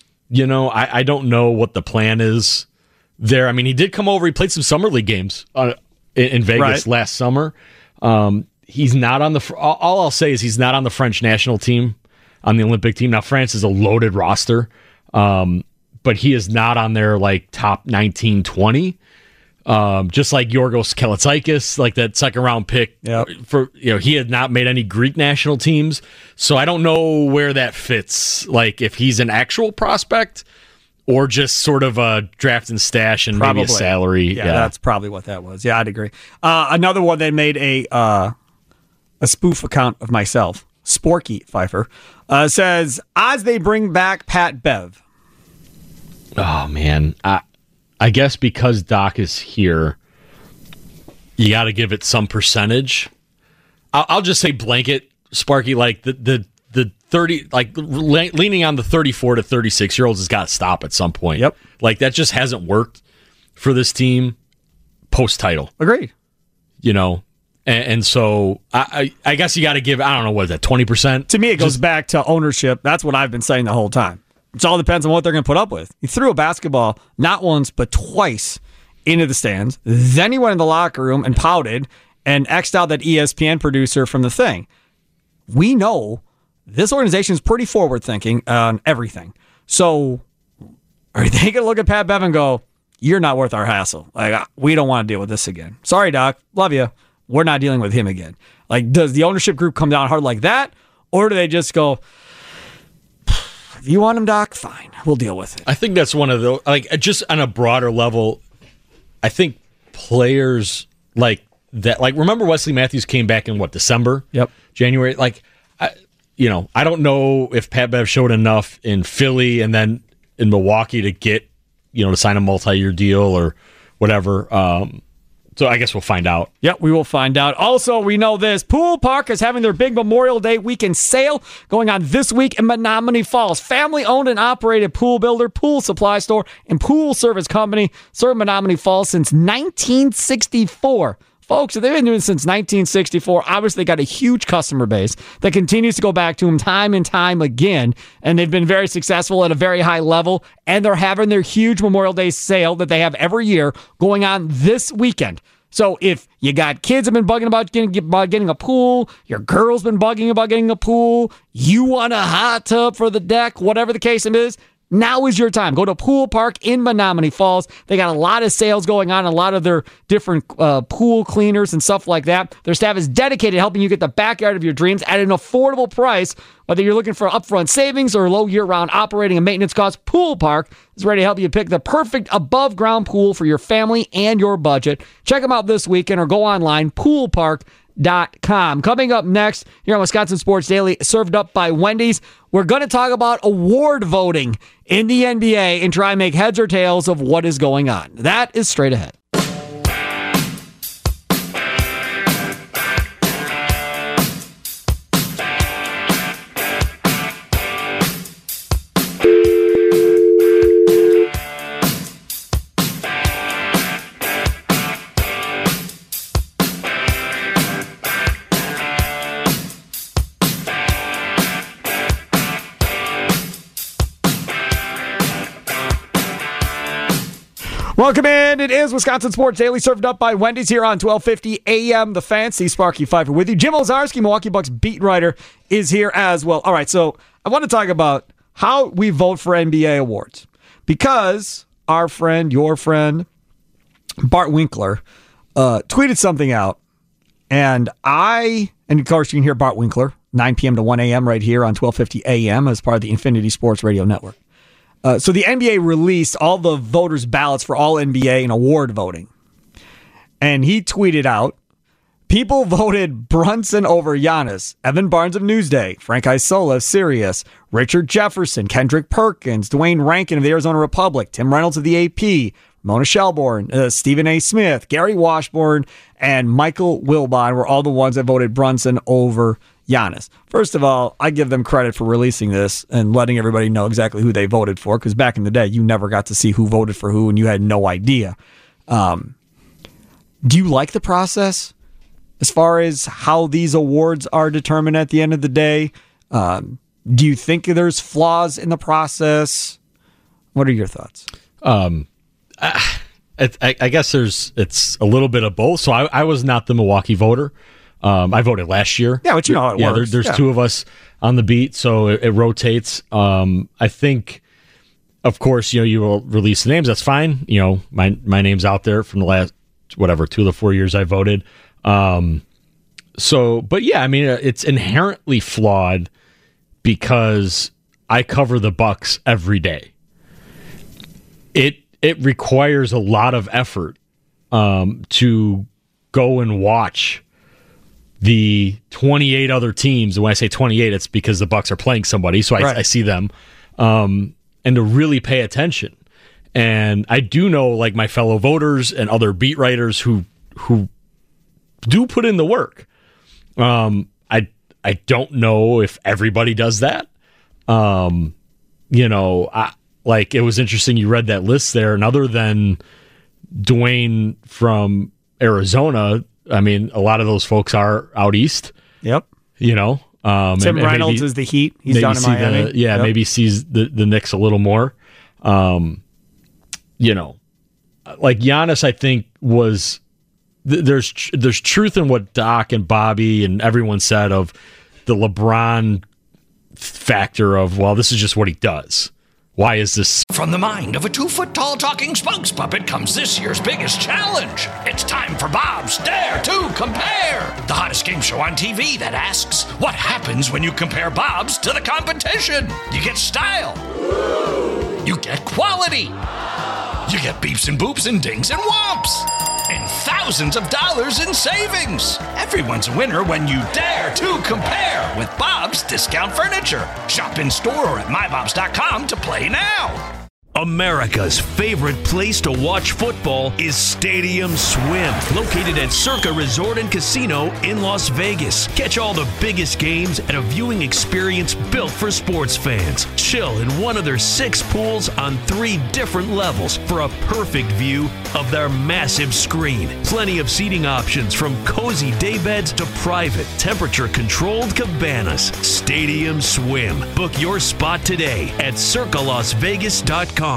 don't know what the plan is there. I mean, he did come over. He played some summer league games in Vegas last summer. He's not on the... All I'll say is he's not on the French national team, on the Olympic team. Now, France is a loaded roster, but he is not on their top 19, 20. Just like Yorgos Kalaitzakis, like that second round pick. Yep. He had not made any Greek national teams, so I don't know where that fits. Like if he's an actual prospect or just sort of a draft and stash and maybe a salary. Yeah, that's probably what that was. Yeah, I'd agree. Another one, they made a spoof account of myself. Sporky Pfeiffer says, as they bring back Pat Bev. Oh, man. I guess because Doc is here, you got to give it some percentage. I'll just say blanket, Sparky, like the 30, like leaning on the 34 to 36-year-olds has got to stop at some point. Yep. Like that just hasn't worked for this team post-title. Agreed. And so I guess you got to give, I don't know, what is that, 20%? To me, it goes back to ownership. That's what I've been saying the whole time. It all depends on what they're going to put up with. He threw a basketball not once, but twice into the stands. Then he went in the locker room and pouted and X'd out that ESPN producer from the thing. We know this organization is pretty forward-thinking on everything. So are they going to look at Pat Bev and go, you're not worth our hassle. Like, we don't want to deal with this again. Sorry, Doc. Love you. We're not dealing with him again. Like, does the ownership group come down hard like that? Or do they just go, if you want him, Doc, fine. We'll deal with it. I think that's one of the, just on a broader level, I think players like that, remember Wesley Matthews came back in December? Yep. January? I don't know if Pat Bev showed enough in Philly and then in Milwaukee to get, to sign a multi-year deal or whatever. So I guess we'll find out. Yep, we will find out. Also, we know this. Pool Park is having their big Memorial Day weekend sale going on this week in Menomonee Falls. Family-owned and operated pool builder, pool supply store, and pool service company serve Menomonee Falls since 1964. Folks, they've been doing it since 1964. Obviously, they got a huge customer base that continues to go back to them time and time again, and they've been very successful at a very high level, and they're having their huge Memorial Day sale that they have every year going on this weekend. So if you got kids have been bugging about getting a pool, your girl's been bugging about getting a pool, you want a hot tub for the deck, whatever the case is, now is your time. Go to Pool Park in Menomonee Falls. They got a lot of sales going on, a lot of their different pool cleaners and stuff like that. Their staff is dedicated to helping you get the backyard of your dreams at an affordable price Whether you're looking for upfront savings or low year-round operating and maintenance costs, Pool Park is ready to help you pick the perfect above-ground pool for your family and your budget. Check them out this weekend or go online, poolpark.com. Coming up next here on Wisconsin Sports Daily, served up by Wendy's, we're going to talk about award voting in the NBA and try and make heads or tails of what is going on. That is straight ahead. Welcome in. It is Wisconsin Sports Daily, served up by Wendy's here on 1250 AM. The Fancy Sparky Pfeiffer with you. Jim Ozarski, Milwaukee Bucks beat writer, is here as well. All right, so I want to talk about how we vote for NBA awards, because our friend, your friend, Bart Winkler, tweeted something out, and of course you can hear Bart Winkler 9 p.m. to 1 a.m. right here on 1250 AM as part of the Infinity Sports Radio Network. So the NBA released all the voters' ballots for all NBA and award voting. And he tweeted out, people voted Brunson over Giannis, Evan Barnes of Newsday, Frank Isola of Sirius, Richard Jefferson, Kendrick Perkins, Dwayne Rankin of the Arizona Republic, Tim Reynolds of the AP, Mona Shelbourne, Stephen A. Smith, Gary Washburn, and Michael Wilbon were all the ones that voted Brunson over Giannis. First of all, I give them credit for releasing this and letting everybody know exactly who they voted for, because back in the day, you never got to see who voted for who and you had no idea. Do you like the process as far as how these awards are determined at the end of the day? Do you think there's flaws in the process? What are your thoughts? I guess it's a little bit of both. So I was not the Milwaukee voter. I voted last year. Yeah, but you know how it works. There's two of us on the beat, so it rotates. I think, of course, you will release the names. That's fine. My name's out there from the last, 2 of the 4 years I voted. But yeah, I mean, it's inherently flawed because I cover the Bucks every day. It requires a lot of effort to go and watch the 28 other teams. And when I say 28, it's because the Bucks are playing somebody, so I see them, and to really pay attention. And I do know, like, my fellow voters and other beat writers who do put in the work. I don't know if everybody does that. It was interesting you read that list there, and other than Dwayne from Arizona, I mean, a lot of those folks are out east. Yep. Tim Reynolds is the Heat. He's down in Miami. Maybe sees the Knicks a little more. Like Giannis, I think was there's truth in what Doc and Bobby and everyone said of the LeBron factor of, well, this is just what he does. Why is this? From the mind of a 2-foot-tall talking spokes puppet comes this year's biggest challenge. It's time for Bob's Dare to Compare, the hottest game show on TV that asks, what happens when you compare Bob's to the competition? You get style. You get quality. You get beeps and boops and dings and whomps. And thousands of dollars in savings. Everyone's a winner when you dare to compare with Bob's Discount Furniture. Shop in store or at mybobs.com to play now. America's favorite place to watch football is Stadium Swim, located at Circa Resort and Casino in Las Vegas. Catch all the biggest games at a viewing experience built for sports fans. Chill in one of their 6 pools on 3 different levels for a perfect view of their massive screen. Plenty of seating options from cozy daybeds to private, temperature-controlled cabanas. Stadium Swim. Book your spot today at circalasvegas.com.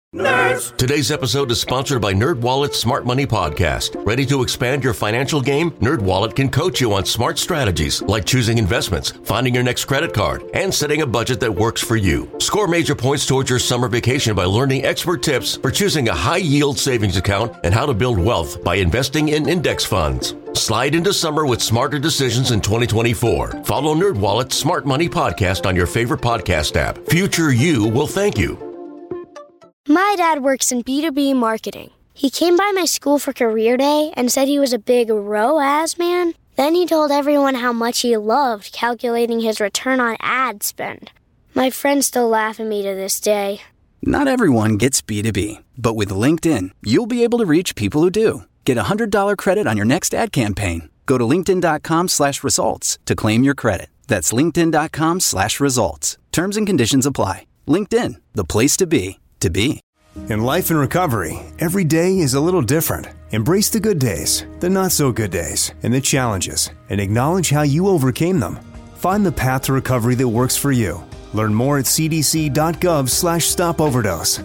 Nerds! Today's episode is sponsored by NerdWallet's Smart Money Podcast. Ready to expand your financial game? NerdWallet can coach you on smart strategies like choosing investments, finding your next credit card, and setting a budget that works for you. Score major points towards your summer vacation by learning expert tips for choosing a high-yield savings account and how to build wealth by investing in index funds. Slide into summer with smarter decisions in 2024. Follow NerdWallet's Smart Money Podcast on your favorite podcast app. Future you will thank you. My dad works in B2B marketing. He came by my school for career day and said he was a big ROAS man. Then he told everyone how much he loved calculating his return on ad spend. My friends still laugh at me to this day. Not everyone gets B2B, but with LinkedIn, you'll be able to reach people who do. Get $100 credit on your next ad campaign. Go to linkedin.com/results to claim your credit. That's linkedin.com/results. Terms and conditions apply. LinkedIn, the place to be. In life and recovery, every day is a little different. Embrace the good days, the not so good days, and the challenges, and acknowledge how you overcame them. Find the path to recovery that works for you. Learn more at cdc.gov/stopoverdose.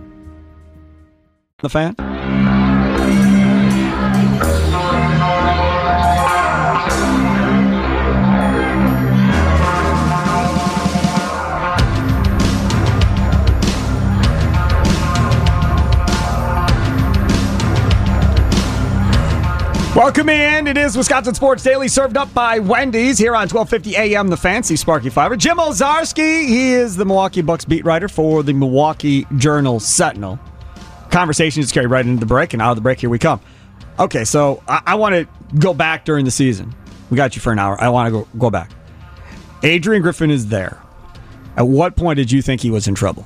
The Fan? Welcome in. It is Wisconsin Sports Daily, served up by Wendy's here on 1250 AM, the Fancy Sparky Fiver. Jim Ozarski, he is the Milwaukee Bucks beat writer for the Milwaukee Journal-Sentinel. Conversation just carried right into the break, and out of the break, here we come. Okay, so I want to go back during the season. We got you for an hour. I want to go back. Adrian Griffin is there. At what point did you think he was in trouble?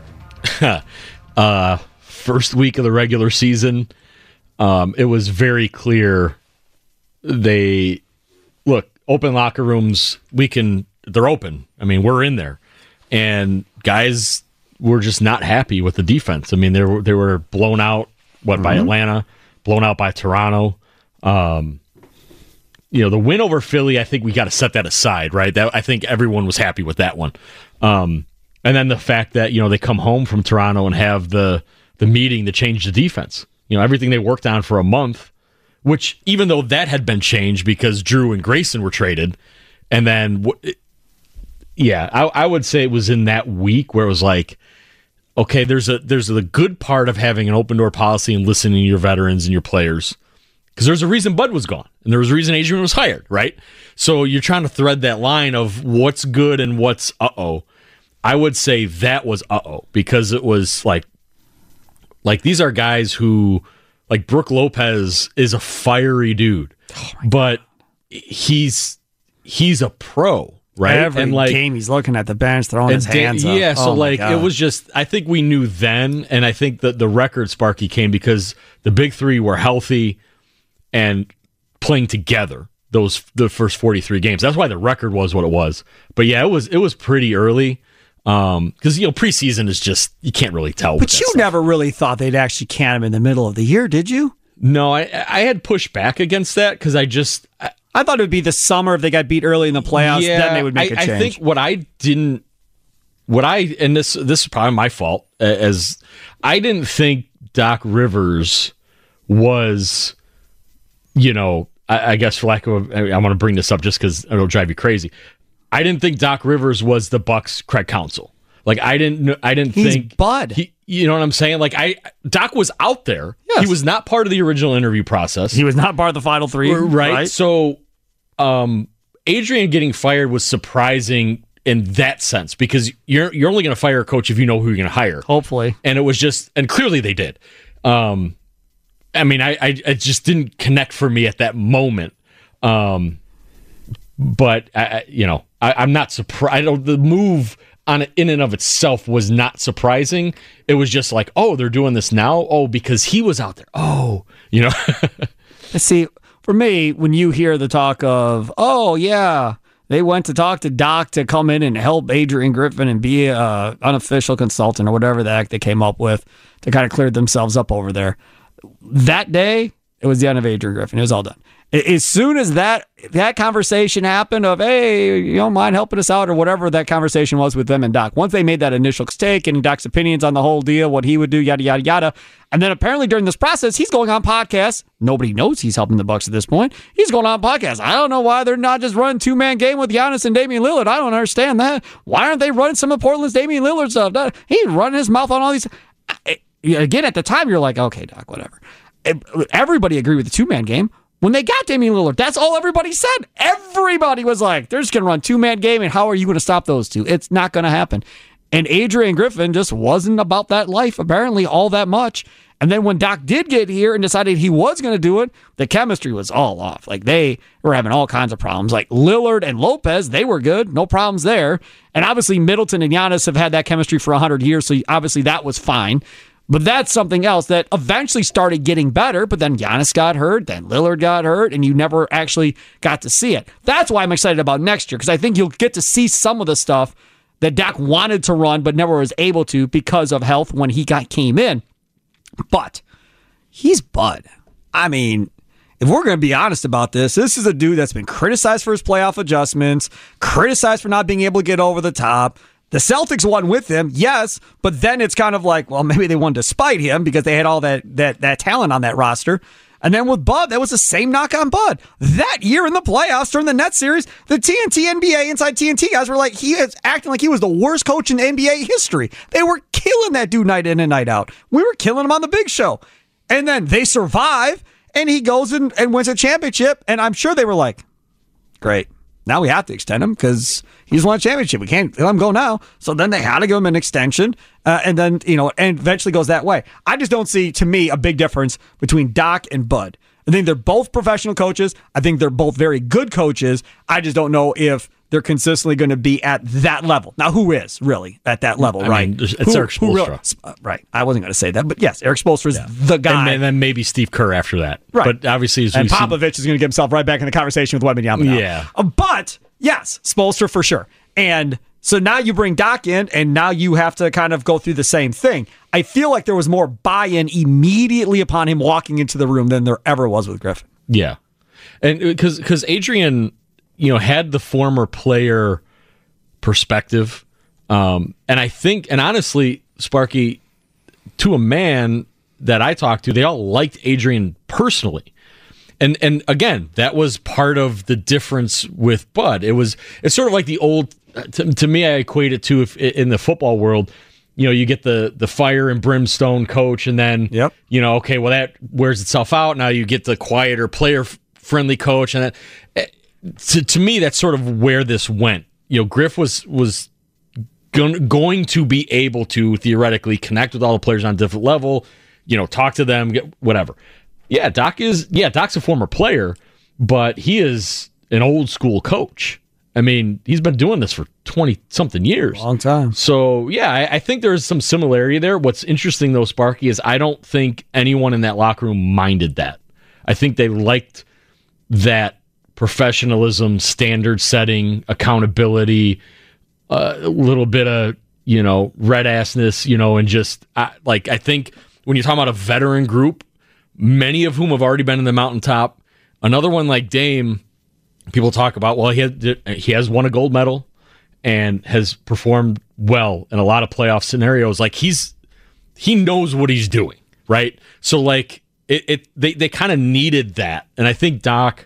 First week of the regular season. It was very clear open locker rooms, they're open. I mean, we're in there. And guys were just not happy with the defense. I mean, they were blown out, by Atlanta, blown out by Toronto. The win over Philly, I think we got to set that aside, right? I think everyone was happy with that one. And then the fact that, they come home from Toronto and have the meeting to change the defense. Everything they worked on for a month, which even though that had been changed because Drew and Grayson were traded, and then, I would say it was in that week where it was like, okay, there's the good part of having an open door policy and listening to your veterans and your players, because there's a reason Bud was gone, and there was a reason Adrian was hired, right? So you're trying to thread that line of what's good and what's uh-oh. I would say that was uh-oh, because it was like these are guys who, like Brook Lopez is a fiery dude, but he's a pro, right? Every game he's looking at the bench, throwing his hands up. Yeah, so it was just, I think we knew then, and I think that the record, Sparky, came because the big three were healthy and playing together the first 43 games. That's why the record was what it was. But yeah, it was pretty early. Because preseason is just, you can't really tell. But you never really thought they'd actually can him in the middle of the year, did you? No, I had pushed back against that because I thought it would be the summer if they got beat early in the playoffs. Yeah, then they would make a change. I think and this is probably my fault, as I didn't think Doc Rivers was, I guess for lack of, I want to bring this up just because it'll drive you crazy. I didn't think Doc Rivers was the Bucks' Craig Counsell. I didn't He's think Bud. You know what I'm saying? Doc was out there. Yes. He was not part of the original interview process. He was not part of the final three. Right? So, Adrian getting fired was surprising in that sense, because you're only going to fire a coach if you know who you're going to hire. Hopefully. And it was just, and clearly they did. I just didn't connect for me at that moment. But I'm not surprised. The move in and of itself was not surprising. It was just like, oh, they're doing this now. Oh, because he was out there. Oh, See, for me, when you hear the talk of, oh yeah, they went to talk to Doc to come in and help Adrian Griffin and be an unofficial consultant or whatever the heck they came up with to kind of clear themselves up over there. That day, It was the end of Adrian Griffin. It was all done. As soon as that conversation happened of, hey, you don't mind helping us out or whatever that conversation was with them and Doc, once they made that initial stake and Doc's opinions on the whole deal, what he would do, yada, yada, yada. And then apparently during this process, he's going on podcasts. Nobody knows he's helping the Bucks at this point. He's going on podcasts. I don't know why they're not just running two-man game with Giannis and Damian Lillard. I don't understand that. Why aren't they running some of Portland's Damian Lillard stuff? He's running his mouth on all these. Again, at the time, you're like, okay, Doc, whatever. Everybody agreed with the two-man game. When they got Damian Lillard, that's all everybody said. Everybody was like, they're just going to run two-man game, and how are you going to stop those two? It's not going to happen. And Adrian Griffin just wasn't about that life, apparently, all that much. And then when Doc did get here and decided he was going to do it, the chemistry was all off. Like, they were having all kinds of problems. Like, Lillard and Lopez, they were good. No problems there. And obviously, Middleton and Giannis have had that chemistry for 100 years, so obviously that was fine. But that's something else that eventually started getting better, but then Giannis got hurt, then Lillard got hurt, and you never actually got to see it. That's why I'm excited about next year, because I think you'll get to see some of the stuff that Doc wanted to run but never was able to because of health when he came in. But he's Bud. I mean, if we're going to be honest about this is a dude that's been criticized for his playoff adjustments, criticized for not being able to get over the top. The Celtics won with him, yes, but then it's kind of like, well, maybe they won despite him because they had all that talent on that roster. And then with Bud, that was the same knock on Bud. That year in the playoffs during the Nets series, the TNT NBA Inside TNT guys were like, he is acting like he was the worst coach in NBA history. They were killing that dude night in and night out. We were killing him on the Big Show. And then they survive, and he goes and wins a championship, and I'm sure they were like, great. Now we have to extend him because he's won a championship. We can't let him go now. So then they had to give him an extension. And then, and eventually goes that way. I just don't see, to me, a big difference between Doc and Bud. I think they're both professional coaches. I think they're both very good coaches. I just don't know if they're consistently going to be at that level. Now, who is really at that level, right? It's Eric Spoelstra. Right. I wasn't going to say that, but yes, Eric Spoelstra is the guy. And then maybe Steve Kerr after that. Right. But obviously, and Popovich is going to get himself right back in the conversation with Wembanyama. Yeah. But yes, Spoelstra for sure. And so now you bring Doc in, and now you have to kind of go through the same thing. I feel like there was more buy-in immediately upon him walking into the room than there ever was with Griffin. Yeah. And because Adrian, had the former player perspective. And I think, and honestly, Sparky, to a man that I talked to, they all liked Adrian personally. And again, that was part of the difference with Bud. It's sort of like the old, to me, I equate it to, if in the football world, you get the fire and brimstone coach, and then, okay, well, that wears itself out. Now you get the quieter, player-friendly coach. And that, to me, that's sort of where this went. Griff was going to be able to theoretically connect with all the players on a different level, talk to them, whatever. Yeah, Doc's a former player, but he is an old school coach. I mean, he's been doing this for 20-something years. Long time. So, yeah, I think there's some similarity there. What's interesting, though, Sparky, is I don't think anyone in that locker room minded that. I think they liked that professionalism, standard setting, accountability, a little bit of, red assness, and just, I think when you're talking about a veteran group, many of whom have already been in the mountaintop, another one like Dame, people talk about, well, he has won a gold medal and has performed well in a lot of playoff scenarios. Like he knows what he's doing, right? So like they kind of needed that, and I think Doc,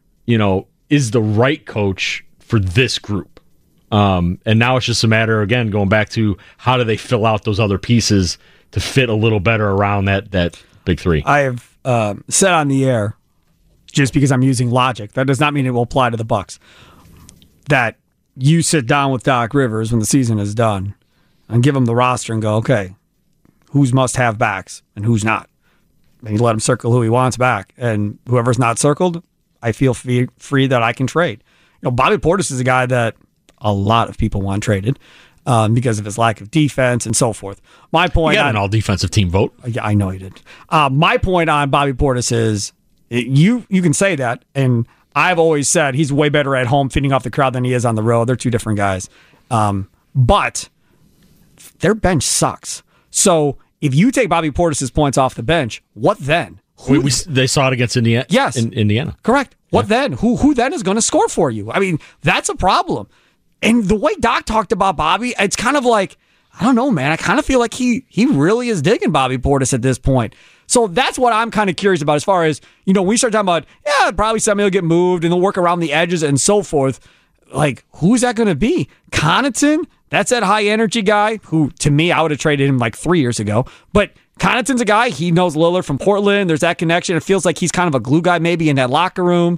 is the right coach for this group. And now it's just a matter, again, going back to how do they fill out those other pieces to fit a little better around that big three. I have said on the air, just because I'm using logic, that does not mean it will apply to the Bucks, that you sit down with Doc Rivers when the season is done and give him the roster and go, okay, who's must-have backs and who's not? And you let him circle who he wants back. And whoever's not circled, I feel free that I can trade. Bobby Portis is a guy that a lot of people want traded because of his lack of defense and so forth. My point, you got an all-defensive team vote. Yeah, I know you did. My point on Bobby Portis is you can say that, and I've always said he's way better at home feeding off the crowd than he is on the road. They're two different guys. But their bench sucks. So if you take Bobby Portis' points off the bench, what then? They saw it against Indiana. Yes. In Indiana. Correct. What then? Who then is going to score for you? I mean, that's a problem. And the way Doc talked about Bobby, it's kind of like, I don't know, man. I kind of feel like he really is digging Bobby Portis at this point. So that's what I'm kind of curious about as far as, we start talking about, probably somebody will get moved and they'll work around the edges and so forth. Like, who's that going to be? Connaughton? That's that high-energy guy who, to me, I would have traded him like 3 years ago. But Connaughton's a guy. He knows Lillard from Portland. There's that connection. It feels like he's kind of a glue guy maybe in that locker room.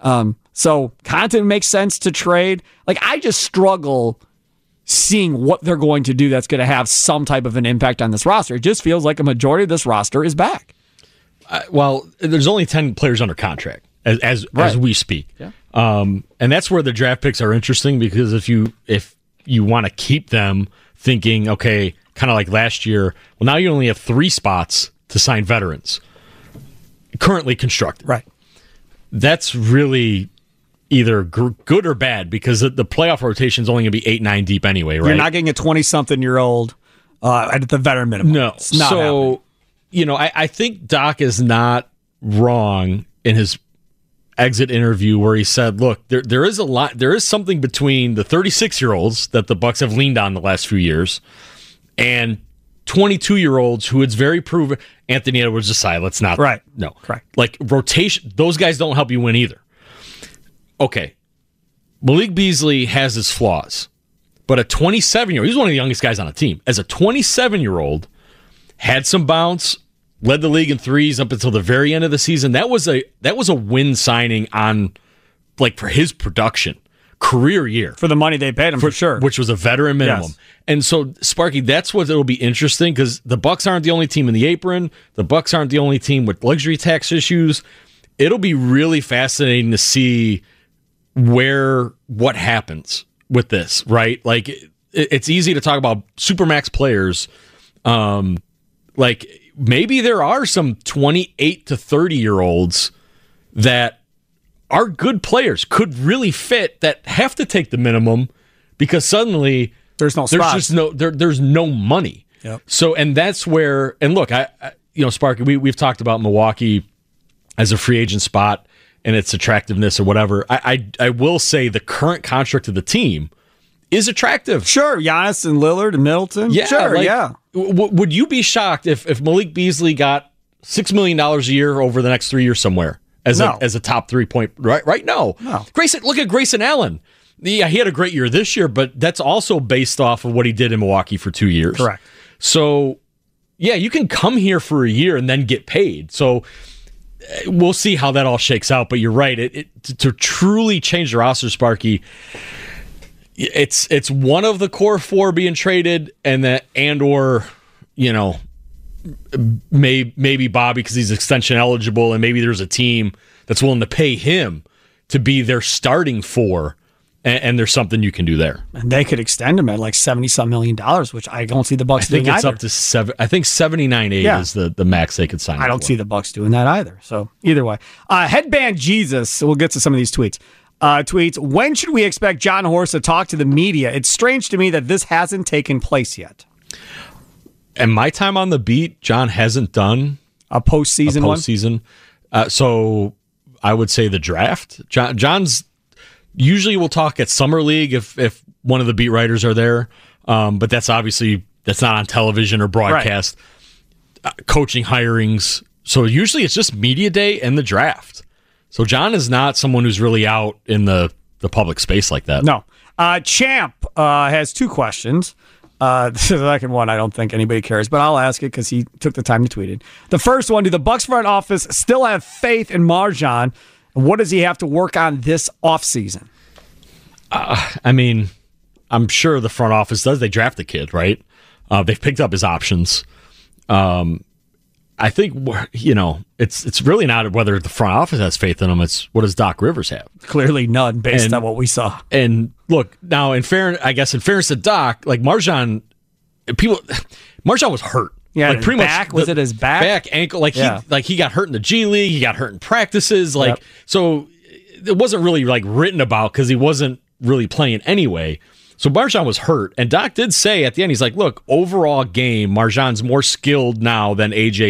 So Connaughton makes sense to trade. Like, I just struggle seeing what they're going to do that's going to have some type of an impact on this roster. It just feels like a majority of this roster is back. Well, there's only 10 players under contract as we speak. Yeah. And that's where the draft picks are interesting, because if you want to keep them thinking, okay, kind of like last year, well, now you only have 3 spots to sign veterans currently constructed. Right. That's really either good or bad, because the playoff rotation is only going to be 8-9 deep anyway, right? You're not getting a 20-something-year-old at the veteran minimum. No. It's not happening. I think Doc is not wrong in his exit interview where he said, look, there is something between the 36-year-olds that the Bucks have leaned on the last few years and 22-year-olds who it's very proven. Anthony Edwards decided, let's not. Right. No. Correct. Like, rotation, those guys don't help you win either. Okay. Malik Beasley has his flaws, but a 27-year-old, he's one of the youngest guys on the team. As a 27-year-old, had some bounce, led the league in threes up until the very end of the season. That was a win signing on, like, for his production. Career year. For the money they paid him, for sure. Which was a veteran minimum. Yes. And so, Sparky, that's what it'll be interesting, because the Bucks aren't the only team in the apron. The Bucks aren't the only team with luxury tax issues. It'll be really fascinating to see what happens with this, right? Like, it's easy to talk about supermax players. Like, maybe there are some 28 to 30-year-olds that are good players, could really fit, that have to take the minimum because suddenly there's no money. Yep. So, and that's where, and look, I Sparky, we've talked about Milwaukee as a free agent spot and its attractiveness or whatever. I will say the current construct of the team is attractive. Sure, Giannis and Lillard and Middleton. Yeah, sure, like, would you be shocked if Malik Beasley got $6 million a year over the next 3 years somewhere as a top 3 point? Right? No. Look at Grayson Allen. Yeah, he had a great year this year, but that's also based off of what he did in Milwaukee for 2 years. Correct. So, yeah, you can come here for a year and then get paid. So we'll see how that all shakes out. But you're right. To truly change the roster, Sparky, it's one of the core 4 being traded, or maybe Bobby because he's extension eligible, and maybe there's a team that's willing to pay him to be their starting 4, and there's something you can do there. And they could extend him at like $70-some million, which I don't see the Bucks doing either. either. Up to 7. I think 79.8 is the max they could sign. I don't see the Bucks doing that either. So either way, Headband Jesus. We'll get to some of these tweets. Tweets, when should we expect John Horst to talk to the media? It's strange to me that this hasn't taken place yet. And my time on the beat, John hasn't done a postseason one. So I would say the draft. John's usually will talk at Summer League if one of the beat writers are there. But that's not on television or broadcast. Right. Coaching hirings. So usually it's just media day and the draft. So John is not someone who's really out in the public space like that. No. Champ has 2 questions. The second one, I don't think anybody cares, but I'll ask it because he took the time to tweet it. The first one, do the Bucks front office still have faith in MarJon? And what does he have to work on this offseason? I mean, I'm sure the front office does. They draft the kid, right? They've picked up his options. I think, it's really not whether the front office has faith in him. It's what does Doc Rivers have? Clearly none, based on what we saw. And look, now in fairness to Doc, like MarJon was hurt. Yeah, like pretty back, was it his back? Back, ankle, he got hurt in the G League, he got hurt in practices, so it wasn't really like written about because he wasn't really playing anyway. So MarJon was hurt, and Doc did say at the end, he's like, look, overall game, MarJon's more skilled now than AJ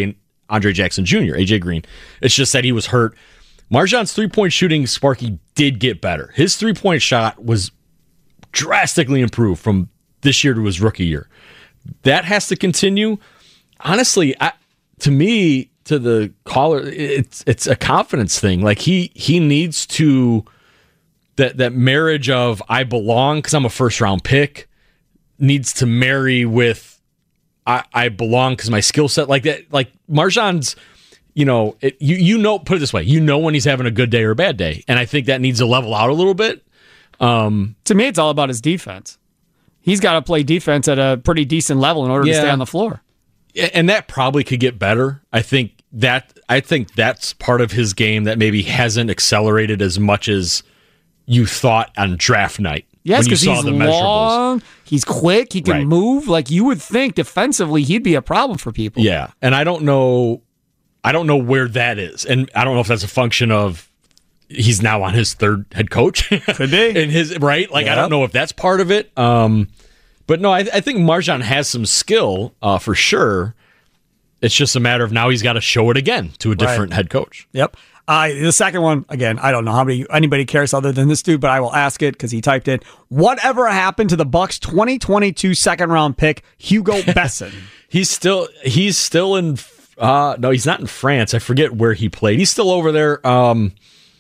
Andre Jackson Jr., AJ Green. It's just that he was hurt. Marjan's three-point shooting, Sparky, did get better. His three-point shot was drastically improved from this year to his rookie year. That has to continue. Honestly, to me, to the caller, it's a confidence thing. Like he needs to that marriage of I belong because I'm a first-round pick needs to marry with I belong because my skill set, like that. Like Marjan's, put it this way, when he's having a good day or a bad day, and I think that needs to level out a little bit. To me, it's all about his defense. He's got to play defense at a pretty decent level in order to stay on the floor, and that probably could get better. I think that's part of his game that maybe hasn't accelerated as much as you thought on draft night. Yes, because he's long, he's quick, he can move. Like you would think defensively, he'd be a problem for people. Yeah, and I don't know where that is, and I don't know if that's a function of he's now on his third head coach. Could be in his right. Like I don't know if that's part of it. But no, I think Marjan has some skill for sure. It's just a matter of now he's got to show it again to a different head coach. Yep. The second one, again, I don't know how anybody cares other than this dude, but I will ask it because he typed it. Whatever happened to the Bucks 2022 second-round pick, Hugo Besson? He's still in... no, he's not in France. I forget where he played. He's still over there. I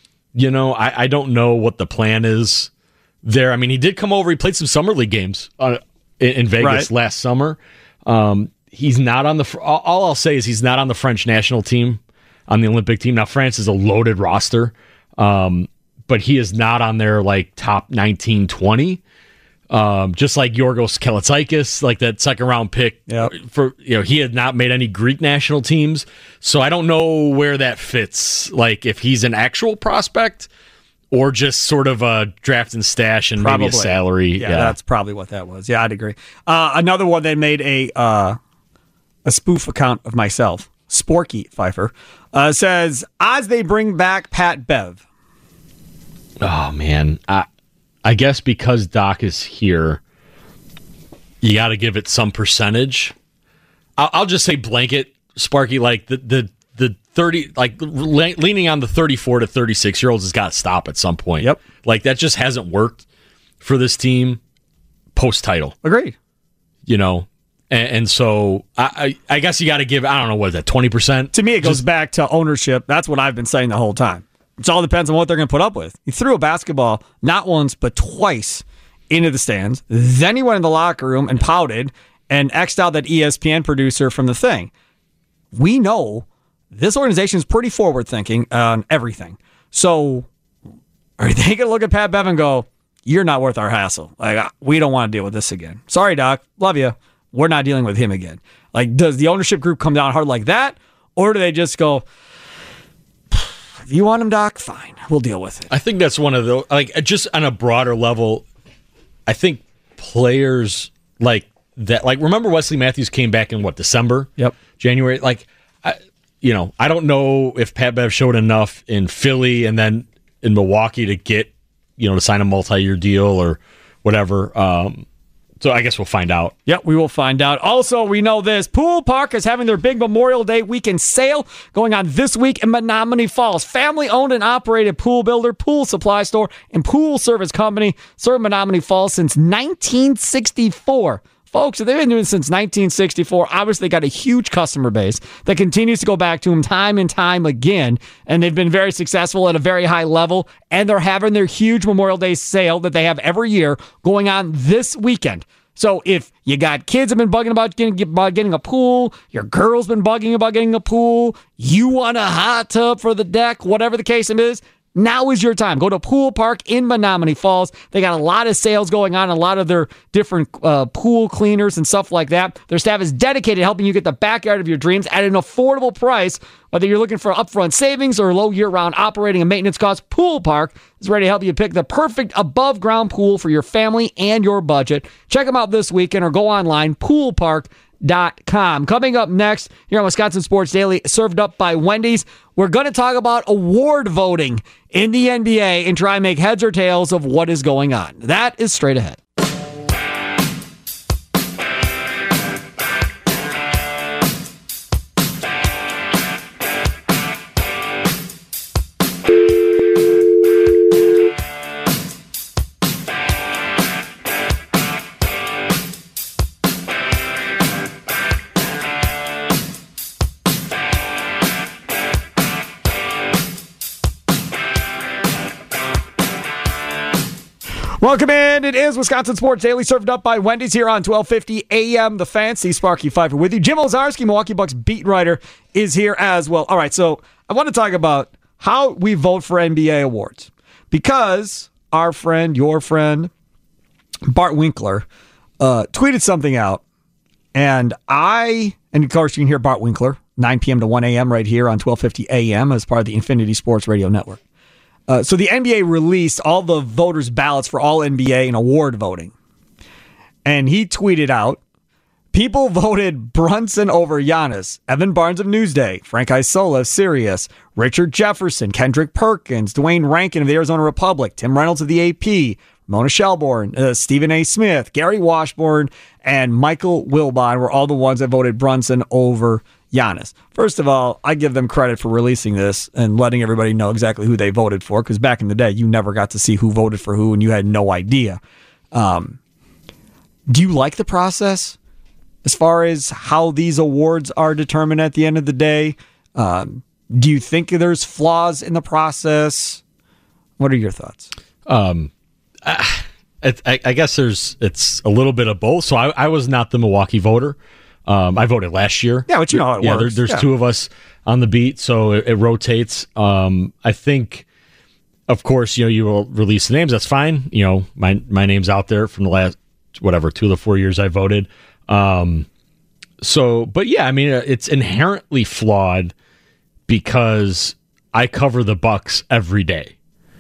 don't know what the plan is there. I mean, he did come over. He played some summer league games in Vegas last summer. He's not on the... All I'll say is he's not on the French national team, on the Olympic team. Now, France is a loaded roster, but he is not on their top 19, 20. Just like Yorgos Kalaitzakis, like that second round pick. For he had not made any Greek national teams, so I don't know where that fits. Like if he's an actual prospect or just sort of a draft and stash and maybe a salary. Yeah, that's probably what that was. Yeah, I'd agree. Another one that made a spoof account of myself, Sporky Pfeiffer, says, as they bring back Pat Bev. Oh, man. I guess because Doc is here, you got to give it some percentage. I'll just say blanket, Sparky, like the 30, leaning on the 34 to 36-year-olds has got to stop at some point. Yep. Like that just hasn't worked for this team post-title. Agreed. And so I guess you got to give, I don't know, what is that, 20%? To me, it goes back to ownership. That's what I've been saying the whole time. It all depends on what they're going to put up with. He threw a basketball not once, but twice into the stands. Then he went in the locker room and pouted and X'd out that ESPN producer from the thing. We know this organization is pretty forward-thinking on everything. So are they going to look at Pat Bev and go, you're not worth our hassle. Like, we don't want to deal with this again. Sorry, Doc. Love you. We're not dealing with him again. Like, does the ownership group come down hard like that? Or do they just go, if you want him, Doc, fine. We'll deal with it. I think that's one of the, just on a broader level, I think players like that, remember Wesley Matthews came back in December? Yep. January? I don't know if Pat Bev showed enough in Philly and then in Milwaukee to get, to sign a multi-year deal or whatever. So I guess we'll find out. Yep, we will find out. Also, we know this. Pool Park is having their big Memorial Day weekend sale going on this week in Menomonee Falls. Family-owned and operated pool builder, pool supply store, and pool service company serve Menomonee Falls since 1964. Folks, they've been doing it since 1964. Obviously, they got a huge customer base that continues to go back to them time and time again, and they've been very successful at a very high level, and they're having their huge Memorial Day sale that they have every year going on this weekend. So if you got kids have been bugging about getting a pool, your girl's been bugging about getting a pool, you want a hot tub for the deck, whatever the case is, now is your time. Go to Pool Park in Menomonee Falls. They got a lot of sales going on, a lot of their different pool cleaners and stuff like that. Their staff is dedicated to helping you get the backyard of your dreams at an affordable price. Whether you're looking for upfront savings or low year-round operating and maintenance costs, Pool Park is ready to help you pick the perfect above-ground pool for your family and your budget. Check them out this weekend or go online, poolpark.com. Coming up next here on Wisconsin Sports Daily, served up by Wendy's, we're going to talk about award voting in the NBA and try and make heads or tails of what is going on. That is straight ahead. Welcome in. It is Wisconsin Sports Daily, served up by Wendy's here on 1250 AM. The Fancy Sparky Pfeiffer with you. Jim Ozarski, Milwaukee Bucks beat writer, is here as well. All right, so I want to talk about how we vote for NBA awards, because our friend, your friend, Bart Winkler, tweeted something out, and of course you can hear Bart Winkler 9 p.m. to 1 a.m. right here on 1250 AM as part of the Infinity Sports Radio Network. So the NBA released all the voters' ballots for all NBA and award voting. And he tweeted out, people voted Brunson over Giannis, Evan Barnes of Newsday, Frank Isola of Sirius, Richard Jefferson, Kendrick Perkins, Dwayne Rankin of the Arizona Republic, Tim Reynolds of the AP, Mona Shelbourne, Stephen A. Smith, Gary Washburn, and Michael Wilbon were all the ones that voted Brunson over Giannis. First of all, I give them credit for releasing this and letting everybody know exactly who they voted for, because back in the day, you never got to see who voted for who, and you had no idea. Do you like the process as far as how these awards are determined at the end of the day? Do you think there's flaws in the process? What are your thoughts? I guess it's a little bit of both. So I was not the Milwaukee voter. I voted last year. Yeah, but you know how it works. There's two of us on the beat, so it rotates. I think, of course, you will release the names. That's fine. My name's out there from the last 2 of the 4 years I voted. But yeah, I mean, it's inherently flawed because I cover the Bucks every day.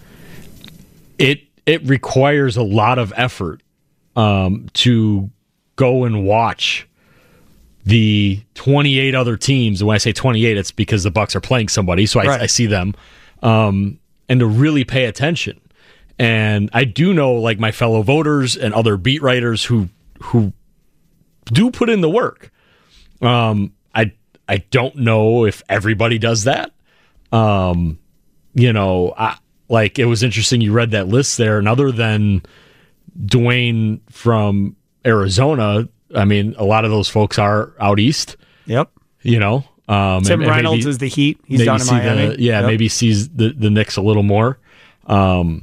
It requires a lot of effort to go and watch the 28 other teams. And when I say 28, it's because the Bucks are playing somebody, so I see them, and to really pay attention. And I do know, like, my fellow voters and other beat writers who do put in the work. I don't know if everybody does that. It was interesting you read that list there, and other than Dwayne from Arizona, I mean, a lot of those folks are out east. Yep. Tim Reynolds is the Heat. He's down in Miami. Maybe sees the Knicks a little more. Like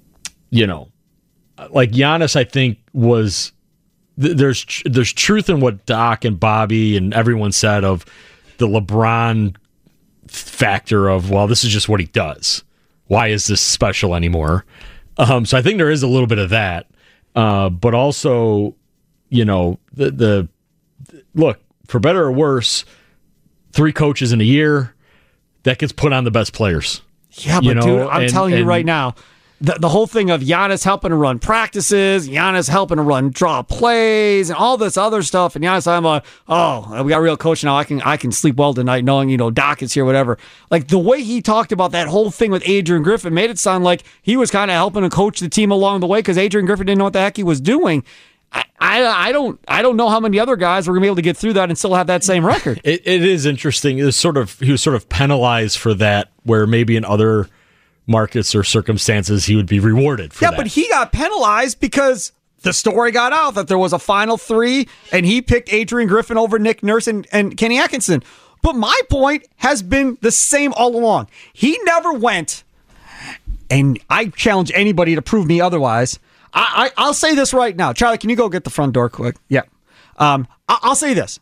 Giannis, I think was there's truth in what Doc and Bobby and everyone said of the LeBron factor of, well, this is just what he does. Why is this special anymore? So I think there is a little bit of that, but also, the look, for better or worse, 3 coaches in a year, that gets put on the best players. Yeah, but dude, I'm telling you right now, the whole thing of Giannis helping to run practices, Giannis helping to draw plays, and all this other stuff, and Giannis, I'm like, oh, we got a real coach now. I can sleep well tonight knowing, Doc is here, whatever. Like, the way he talked about that whole thing with Adrian Griffin made it sound like he was kind of helping to coach the team along the way, because Adrian Griffin didn't know what the heck he was doing. I don't know how many other guys were going to be able to get through that and still have that same record. It is interesting. He was sort of penalized for that, where maybe in other markets or circumstances he would be rewarded for that. Yeah, but he got penalized because the story got out that there was a Final 3 and he picked Adrian Griffin over Nick Nurse and Kenny Atkinson. But my point has been the same all along. He never went, and I challenge anybody to prove me otherwise. I'll say this right now. Charlie, can you go get the front door quick? Yeah. I'll say this.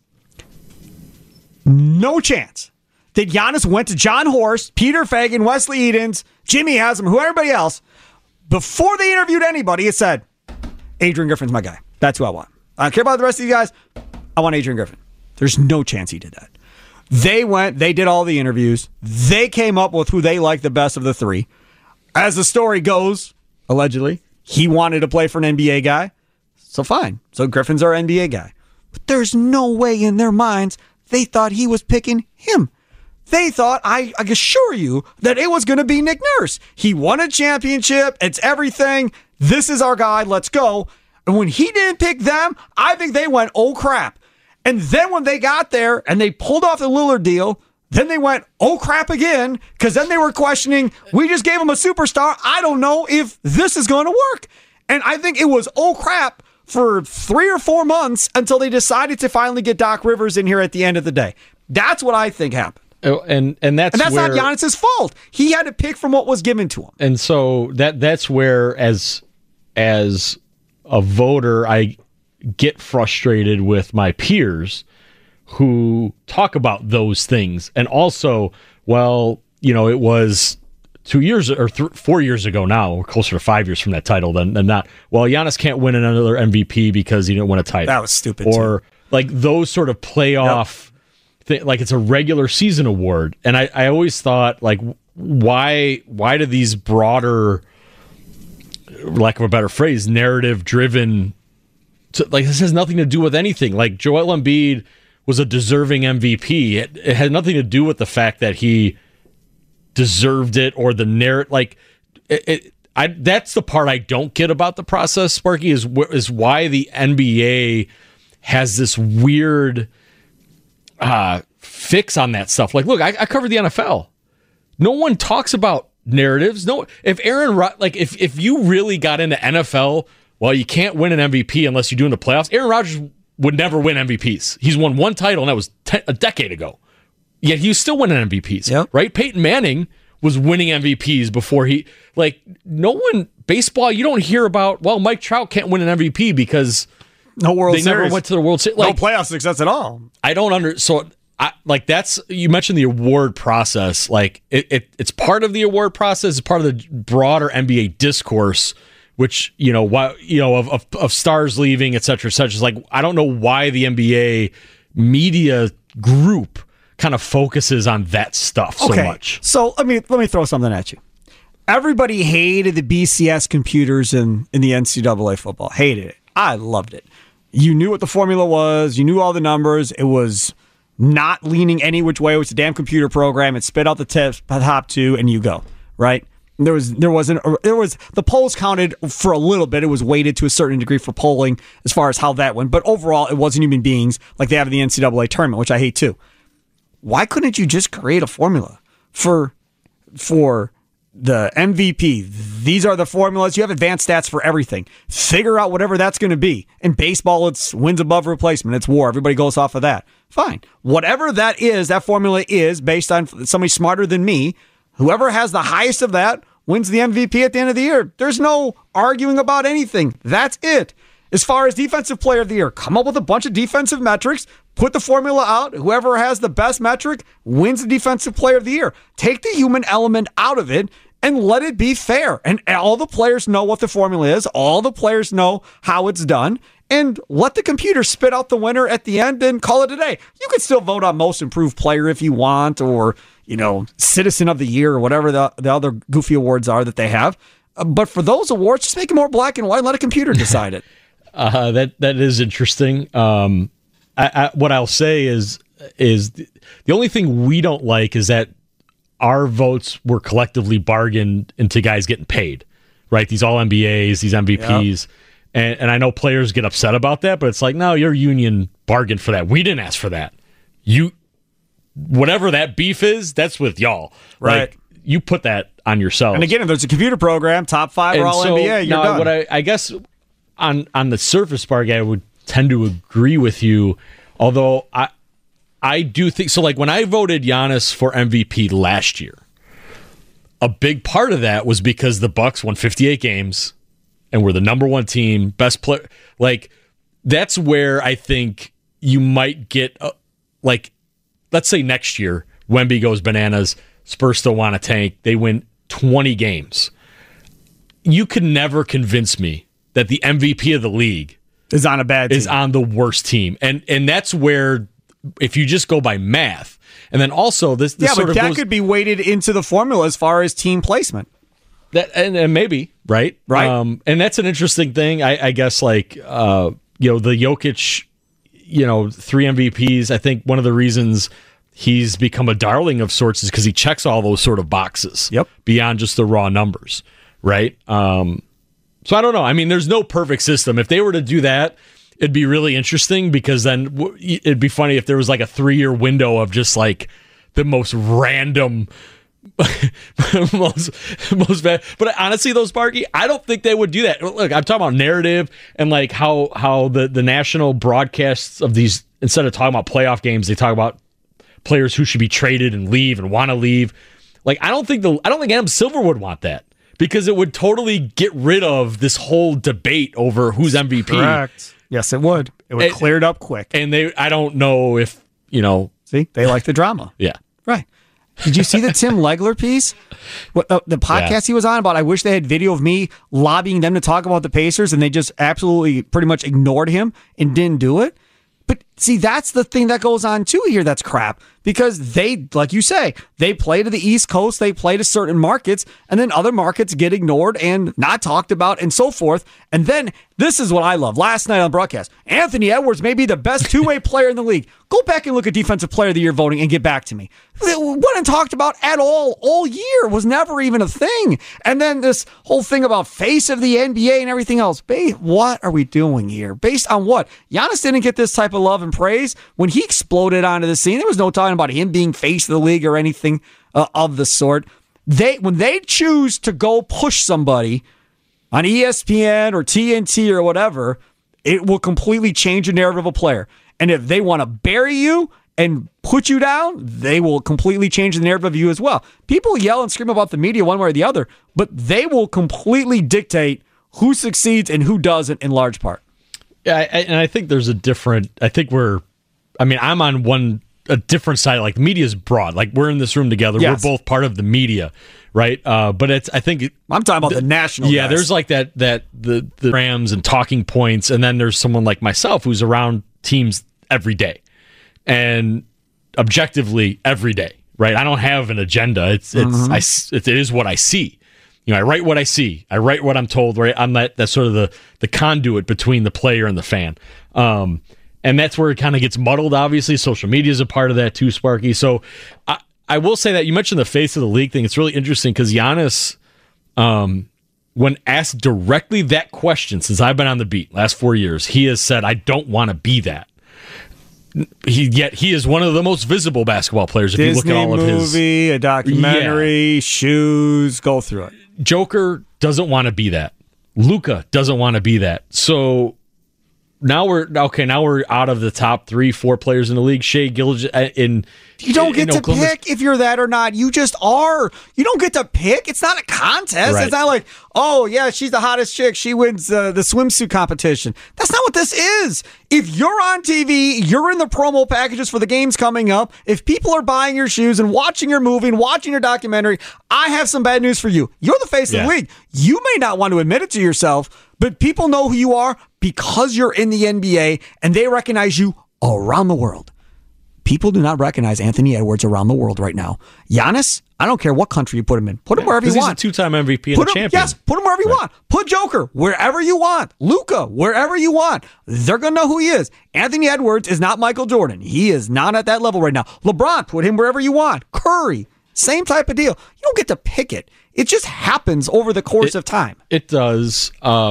No chance that Giannis went to John Horst, Peter Fagan, Wesley Edens, Jimmy Haslam, who everybody else, before they interviewed anybody, it said, Adrian Griffin's my guy. That's who I want. I don't care about the rest of you guys. I want Adrian Griffin. There's no chance he did that. They went, they did all the interviews. They came up with who they liked the best of the 3. As the story goes, allegedly, he wanted to play for an NBA guy. So fine. So Griffin's our NBA guy. But there's no way in their minds they thought he was picking him. They thought, I assure you, that it was going to be Nick Nurse. He won a championship. It's everything. This is our guy. Let's go. And when he didn't pick them, I think they went, oh, crap. And then when they got there and they pulled off the Lillard deal, then they went, oh, crap again, because then they were questioning, we just gave him a superstar. I don't know if this is going to work. And I think it was, oh, crap, for 3 or 4 months until they decided to finally get Doc Rivers in here at the end of the day. That's what I think happened. And that's where, not Giannis's fault. He had to pick from what was given to him. And so that's where, as as a voter, I get frustrated with my peers who talk about those things. And also, well, it was 2 years or 4 years ago now, we're closer to 5 years from that title than not. Well, Giannis can't win another MVP because he didn't win a title. That was stupid. Or like those sort of playoff, like it's a regular season award. And I always thought, like, why do these broader, lack of a better phrase, narrative-driven, like this has nothing to do with anything. Like Joel Embiid was a deserving MVP. It had nothing to do with the fact that he deserved it or the narrative. Like that's the part I don't get about the process, Sparky, is why the NBA has this weird fix on that stuff. Like, look, I covered the NFL. No one talks about narratives. No, if if you really got into NFL, well, you can't win an MVP unless you do in the playoffs. Aaron Rodgers would never win MVPs. He's won one title, and that was a decade ago. Yet he was still winning MVPs, right? Peyton Manning was winning MVPs before baseball, you don't hear about, well, Mike Trout can't win an MVP because no World Series. Never went to the World Series. No playoff success at all. I don't that's, you mentioned the award process. Like it's part of the award process, it's part of the broader NBA discourse, which, of stars leaving, et cetera, et cetera. It's like, I don't know why the NBA media group kind of focuses on that stuff so much. So let me throw something at you. Everybody hated the BCS computers in the NCAA football. Hated it. I loved it. You knew what the formula was. You knew all the numbers. It was not leaning any which way. It was a damn computer program. It spit out the top two, and you go, right? There was the polls counted for a little bit. It was weighted to a certain degree for polling as far as how that went. But overall, it wasn't human beings like they have in the NCAA tournament, which I hate too. Why couldn't you just create a formula for the MVP? These are the formulas. You have advanced stats for everything. Figure out whatever that's going to be. In baseball, it's wins above replacement. It's WAR. Everybody goes off of that. Fine. Whatever that is, that formula is based on somebody smarter than me. Whoever has the highest of that wins the MVP at the end of the year. There's no arguing about anything. That's it. As far as Defensive Player of the Year, come up with a bunch of defensive metrics, put the formula out. Whoever has the best metric wins the Defensive Player of the Year. Take the human element out of it and let it be fair. And all the players know what the formula is. All the players know how it's done. And let the computer spit out the winner at the end and call it a day. You can still vote on Most Improved Player if you want, or, Citizen of the Year, or whatever the other goofy awards are that they have. But for those awards, just make it more black and white and let a computer decide it. That is interesting. What I'll say is the only thing we don't like is that our votes were collectively bargained into guys getting paid, right? These all NBAs, these MVPs. Yep. And I know players get upset about that, but it's like, no, your union bargained for that. We didn't ask for that. Whatever that beef is, that's with y'all. Right. Like, you put that on yourself. And again, if there's a computer program, top 5 or all NBA, you're done. What I guess on the surface, Sparky, I would tend to agree with you, although I do think so. Like when I voted Giannis for MVP last year, a big part of that was because the Bucks won 58 games and were the number one team, best player. Like that's where I think you might get let's say next year, Wemby goes bananas, Spurs still want to tank, they win 20 games. You could never convince me that the MVP of the league is on a bad team, is on the worst team. And that's where, if you just go by math, and then also this but that could be weighted into the formula as far as team placement. That and maybe, right? And that's an interesting thing. I guess the Jokic, 3 MVPs, I think one of the reasons he's become a darling of sorts is because he checks all those sort of boxes. Yep. Beyond just the raw numbers, right? So I don't know. I mean, there's no perfect system. If they were to do that, it'd be really interesting because then it'd be funny if there was like a 3-year window of just like the most random, most bad. But honestly, though, Sparky, I don't think they would do that. Look, I'm talking about narrative and like how the national broadcasts of these, instead of talking about playoff games, they talk about players who should be traded and leave and want to leave. Like I don't think Adam Silver would want that. because it would totally get rid of this whole debate over who's MVP. Correct. Yes, it would. It would clear it up quick. And I don't know if, See, they like the drama. Yeah. Right. Did you see the Tim Legler piece? The podcast he was on about, I wish they had video of me lobbying them to talk about the Pacers, and they just absolutely pretty much ignored him and didn't do it. But see, that's the thing that goes on too here that's crap. Because they, like you say, they play to the East Coast, they play to certain markets, and then other markets get ignored and not talked about and so forth. And then, this is what I love. Last night on broadcast, Anthony Edwards may be the best two-way player in the league. Go back and look at Defensive Player of the Year voting and get back to me. It wasn't talked about at all year. It was never even a thing. And then this whole thing about face of the NBA and everything else. What are we doing here? Based on what? Giannis didn't get this type of love and praise when he exploded onto the scene. There was no talking about him being face of the league or anything of the sort. When they choose to go push somebody on ESPN or TNT or whatever, it will completely change the narrative of a player. And if they want to bury you and put you down, they will completely change the narrative of you as well. People yell and scream about the media one way or the other, but they will completely dictate who succeeds and who doesn't in large part. Yeah, and I think there's I'm on a different side. Like, the media is broad. Like, we're in this room together. Yes. We're both part of the media, right? But I'm talking about the national. Yeah, guys. There's like the Rams and talking points, and then there's someone like myself who's around teams every day, and objectively every day, right? I don't have an agenda. It is what I see. I write what I see. I write what I'm told. Right? I'm that's sort of the conduit between the player and the fan. And that's where it kind of gets muddled, obviously. Social media is a part of that too, Sparky. So I will say that you mentioned the face of the league thing. It's really interesting because Giannis, when asked directly that question, since I've been on the beat last 4 years, he has said, I don't want to be that. Yet he is one of the most visible basketball players. If Disney you look at all of his... movie, a documentary, shoes, go through it. Joker doesn't want to be that. Luka doesn't want to be that. So... Now we're out of the top 3-4 players in the league. Shai Gilgeous you don't get to pick if you're that or not. You just are. You don't get to pick. It's not a contest. Right. It's not like, oh yeah, she's the hottest chick. She wins the swimsuit competition. That's not what this is. If you're on TV, you're in the promo packages for the games coming up. If people are buying your shoes and watching your movie and watching your documentary, I have some bad news for you. You're the face of the league. You may not want to admit it to yourself, but people know who you are because you're in the NBA and they recognize you around the world. People do not recognize Anthony Edwards around the world right now. Giannis, I don't care what country you put him in. Put him wherever you want. He's a 2-time MVP and a champion. Yes, put him wherever you want. Put Joker wherever you want. Luka wherever you want. They're going to know who he is. Anthony Edwards is not Michael Jordan. He is not at that level right now. LeBron, put him wherever you want. Curry, same type of deal. You don't get to pick it. It just happens over the course of time. It does.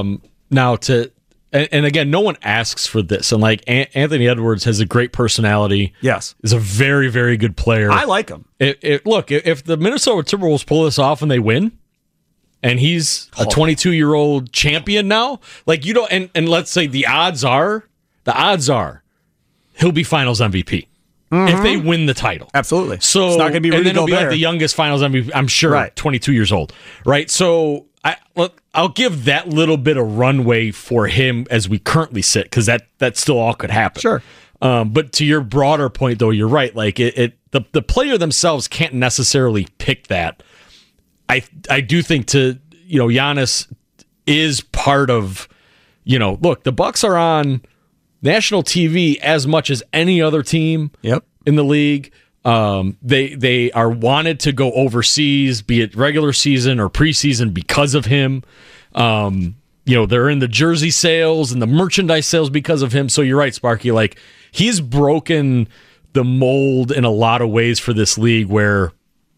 And again, no one asks for this. And like Anthony Edwards has a great personality. Yes. Is a very, very good player. I like him. Look, if the Minnesota Timberwolves pull this off and they win, and he's a 22-year-old champion now, like, you don't, and let's say the odds are he'll be finals MVP. If they win the title. Absolutely. So it's not going to be Rudy and then he'll be Gobert. like the youngest finals MVP, I'm sure, right. 22 years old. Right? So I'll give that little bit of runway for him as we currently sit, because that still all could happen. Sure. But to your broader point, though, you're right. Like the player themselves can't necessarily pick that. I do think Giannis is part of, look, the Bucks are on national TV as much as any other team in the league. They are wanted to go overseas, be it regular season or preseason, because of him. They're in the jersey sales and the merchandise sales because of him. So you're right, Sparky. Like, he's broken the mold in a lot of ways for this league where,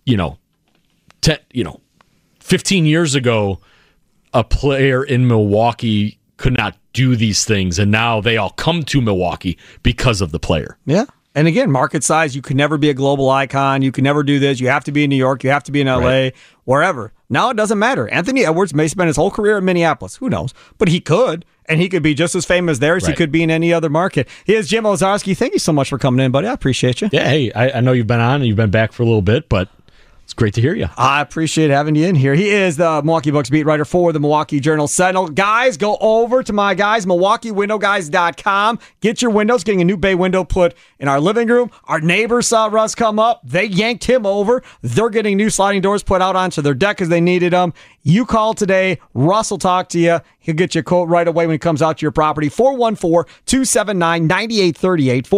15 years ago, a player in Milwaukee could not do these things, and now they all come to Milwaukee because of the player. Yeah. And again, market size, you can never be a global icon. You can never do this. You have to be in New York. You have to be in LA, wherever. Now it doesn't matter. Anthony Edwards may spend his whole career in Minneapolis. Who knows? But he could, and he could be just as famous there as he could be in any other market. Here's Jim Owczarski. Thank you so much for coming in, buddy. I appreciate you. Yeah, hey, I know you've been on and you've been back for a little bit, but It's great to hear you. I appreciate having you in here. He is the Milwaukee Bucks beat writer for the Milwaukee Journal-Sentinel. Guys, go over to my guys, MilwaukeeWindowGuys.com. Get your windows. Getting a new bay window put in our living room. Our neighbors saw Russ come up. They yanked him over. They're getting new sliding doors put out onto their deck because they needed them. You call today. Russ will talk to you. He'll get you a quote right away when he comes out to your property. 414-279-9838.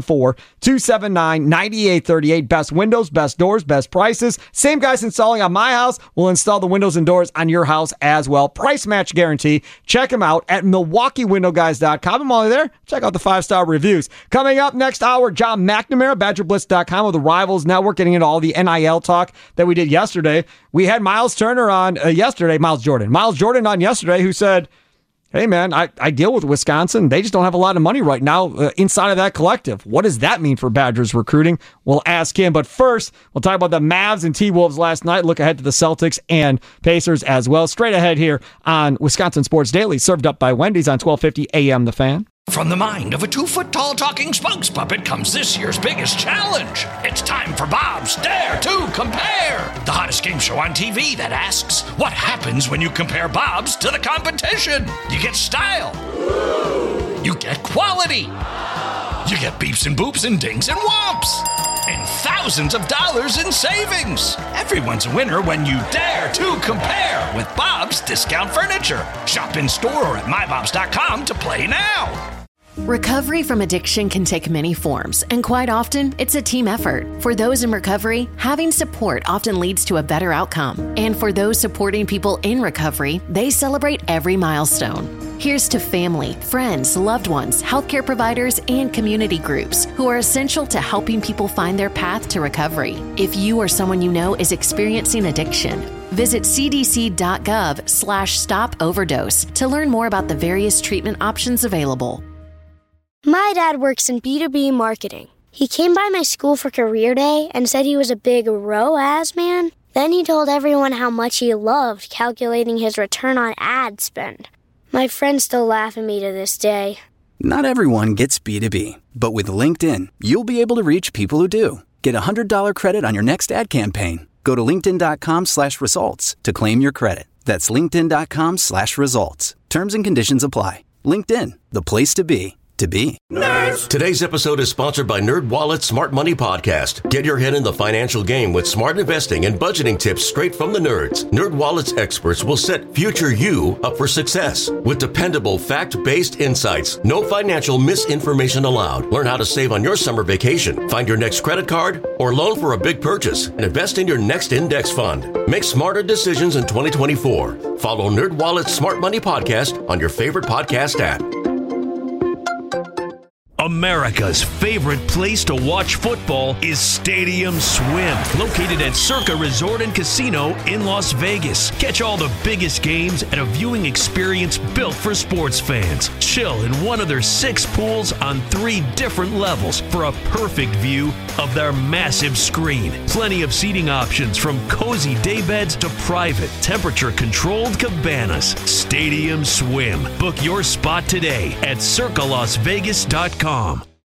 414-279-9838. Best windows, best doors, best prices. Same guys installing on my house will install the windows and doors on your house as well. Price match guarantee. Check them out at MilwaukeeWindowGuys.com. And while you're there, check out the 5-star reviews. Coming up next hour, John McNamara, BadgerBlitz.com of the Rivals Network, getting into all the NIL talk that we did yesterday. We had Miles Turner on yesterday, Miles Jordan on yesterday, who said, hey, man, I deal with Wisconsin. They just don't have a lot of money right now inside of that collective. What does that mean for Badgers recruiting? We'll ask him. But first, we'll talk about the Mavs and T-Wolves last night. Look ahead to the Celtics and Pacers as well. Straight ahead here on Wisconsin Sports Daily, served up by Wendy's on 1250 AM The Fan. From the mind of a 2-foot-tall talking spokes puppet comes this year's biggest challenge. It's time for Bob's Dare to Compare, the hottest game show on TV that asks, what happens when you compare Bob's to the competition? You get style. You get quality. You get beeps and boops and dings and whomps. And thousands of dollars in savings. Everyone's a winner when you dare to compare with Bob's Discount Furniture. Shop in store or at mybobs.com to play now. Recovery from addiction can take many forms, and quite often, it's a team effort. For those in recovery, having support often leads to a better outcome. And for those supporting people in recovery, they celebrate every milestone. Here's to family, friends, loved ones, healthcare providers, and community groups who are essential to helping people find their path to recovery. If you or someone you know is experiencing addiction, visit cdc.gov/stop-overdose to learn more about the various treatment options available. My dad works in B2B marketing. He came by my school for career day and said he was a big ROAS man. Then he told everyone how much he loved calculating his return on ad spend. My friends still laugh at me to this day. Not everyone gets B2B, but with LinkedIn, you'll be able to reach people who do. Get a $100 credit on your next ad campaign. Go to linkedin.com/results to claim your credit. That's linkedin.com/results. Terms and conditions apply. LinkedIn, the place to be. Nerds. Today's episode is sponsored by NerdWallet's Smart Money Podcast. Get your head in the financial game with smart investing and budgeting tips straight from the nerds. NerdWallet's experts will set future you up for success with dependable, fact-based insights. No financial misinformation allowed. Learn how to save on your summer vacation, find your next credit card, or loan for a big purchase, and invest in your next index fund. Make smarter decisions in 2024. Follow NerdWallet's Smart Money Podcast on your favorite podcast app. America's favorite place to watch football is Stadium Swim, located at Circa Resort and Casino in Las Vegas. Catch all the biggest games at a viewing experience built for sports fans. Chill in one of their 6 pools on 3 different levels for a perfect view of their massive screen. Plenty of seating options from cozy daybeds to private, temperature-controlled cabanas. Stadium Swim. Book your spot today at circalasvegas.com.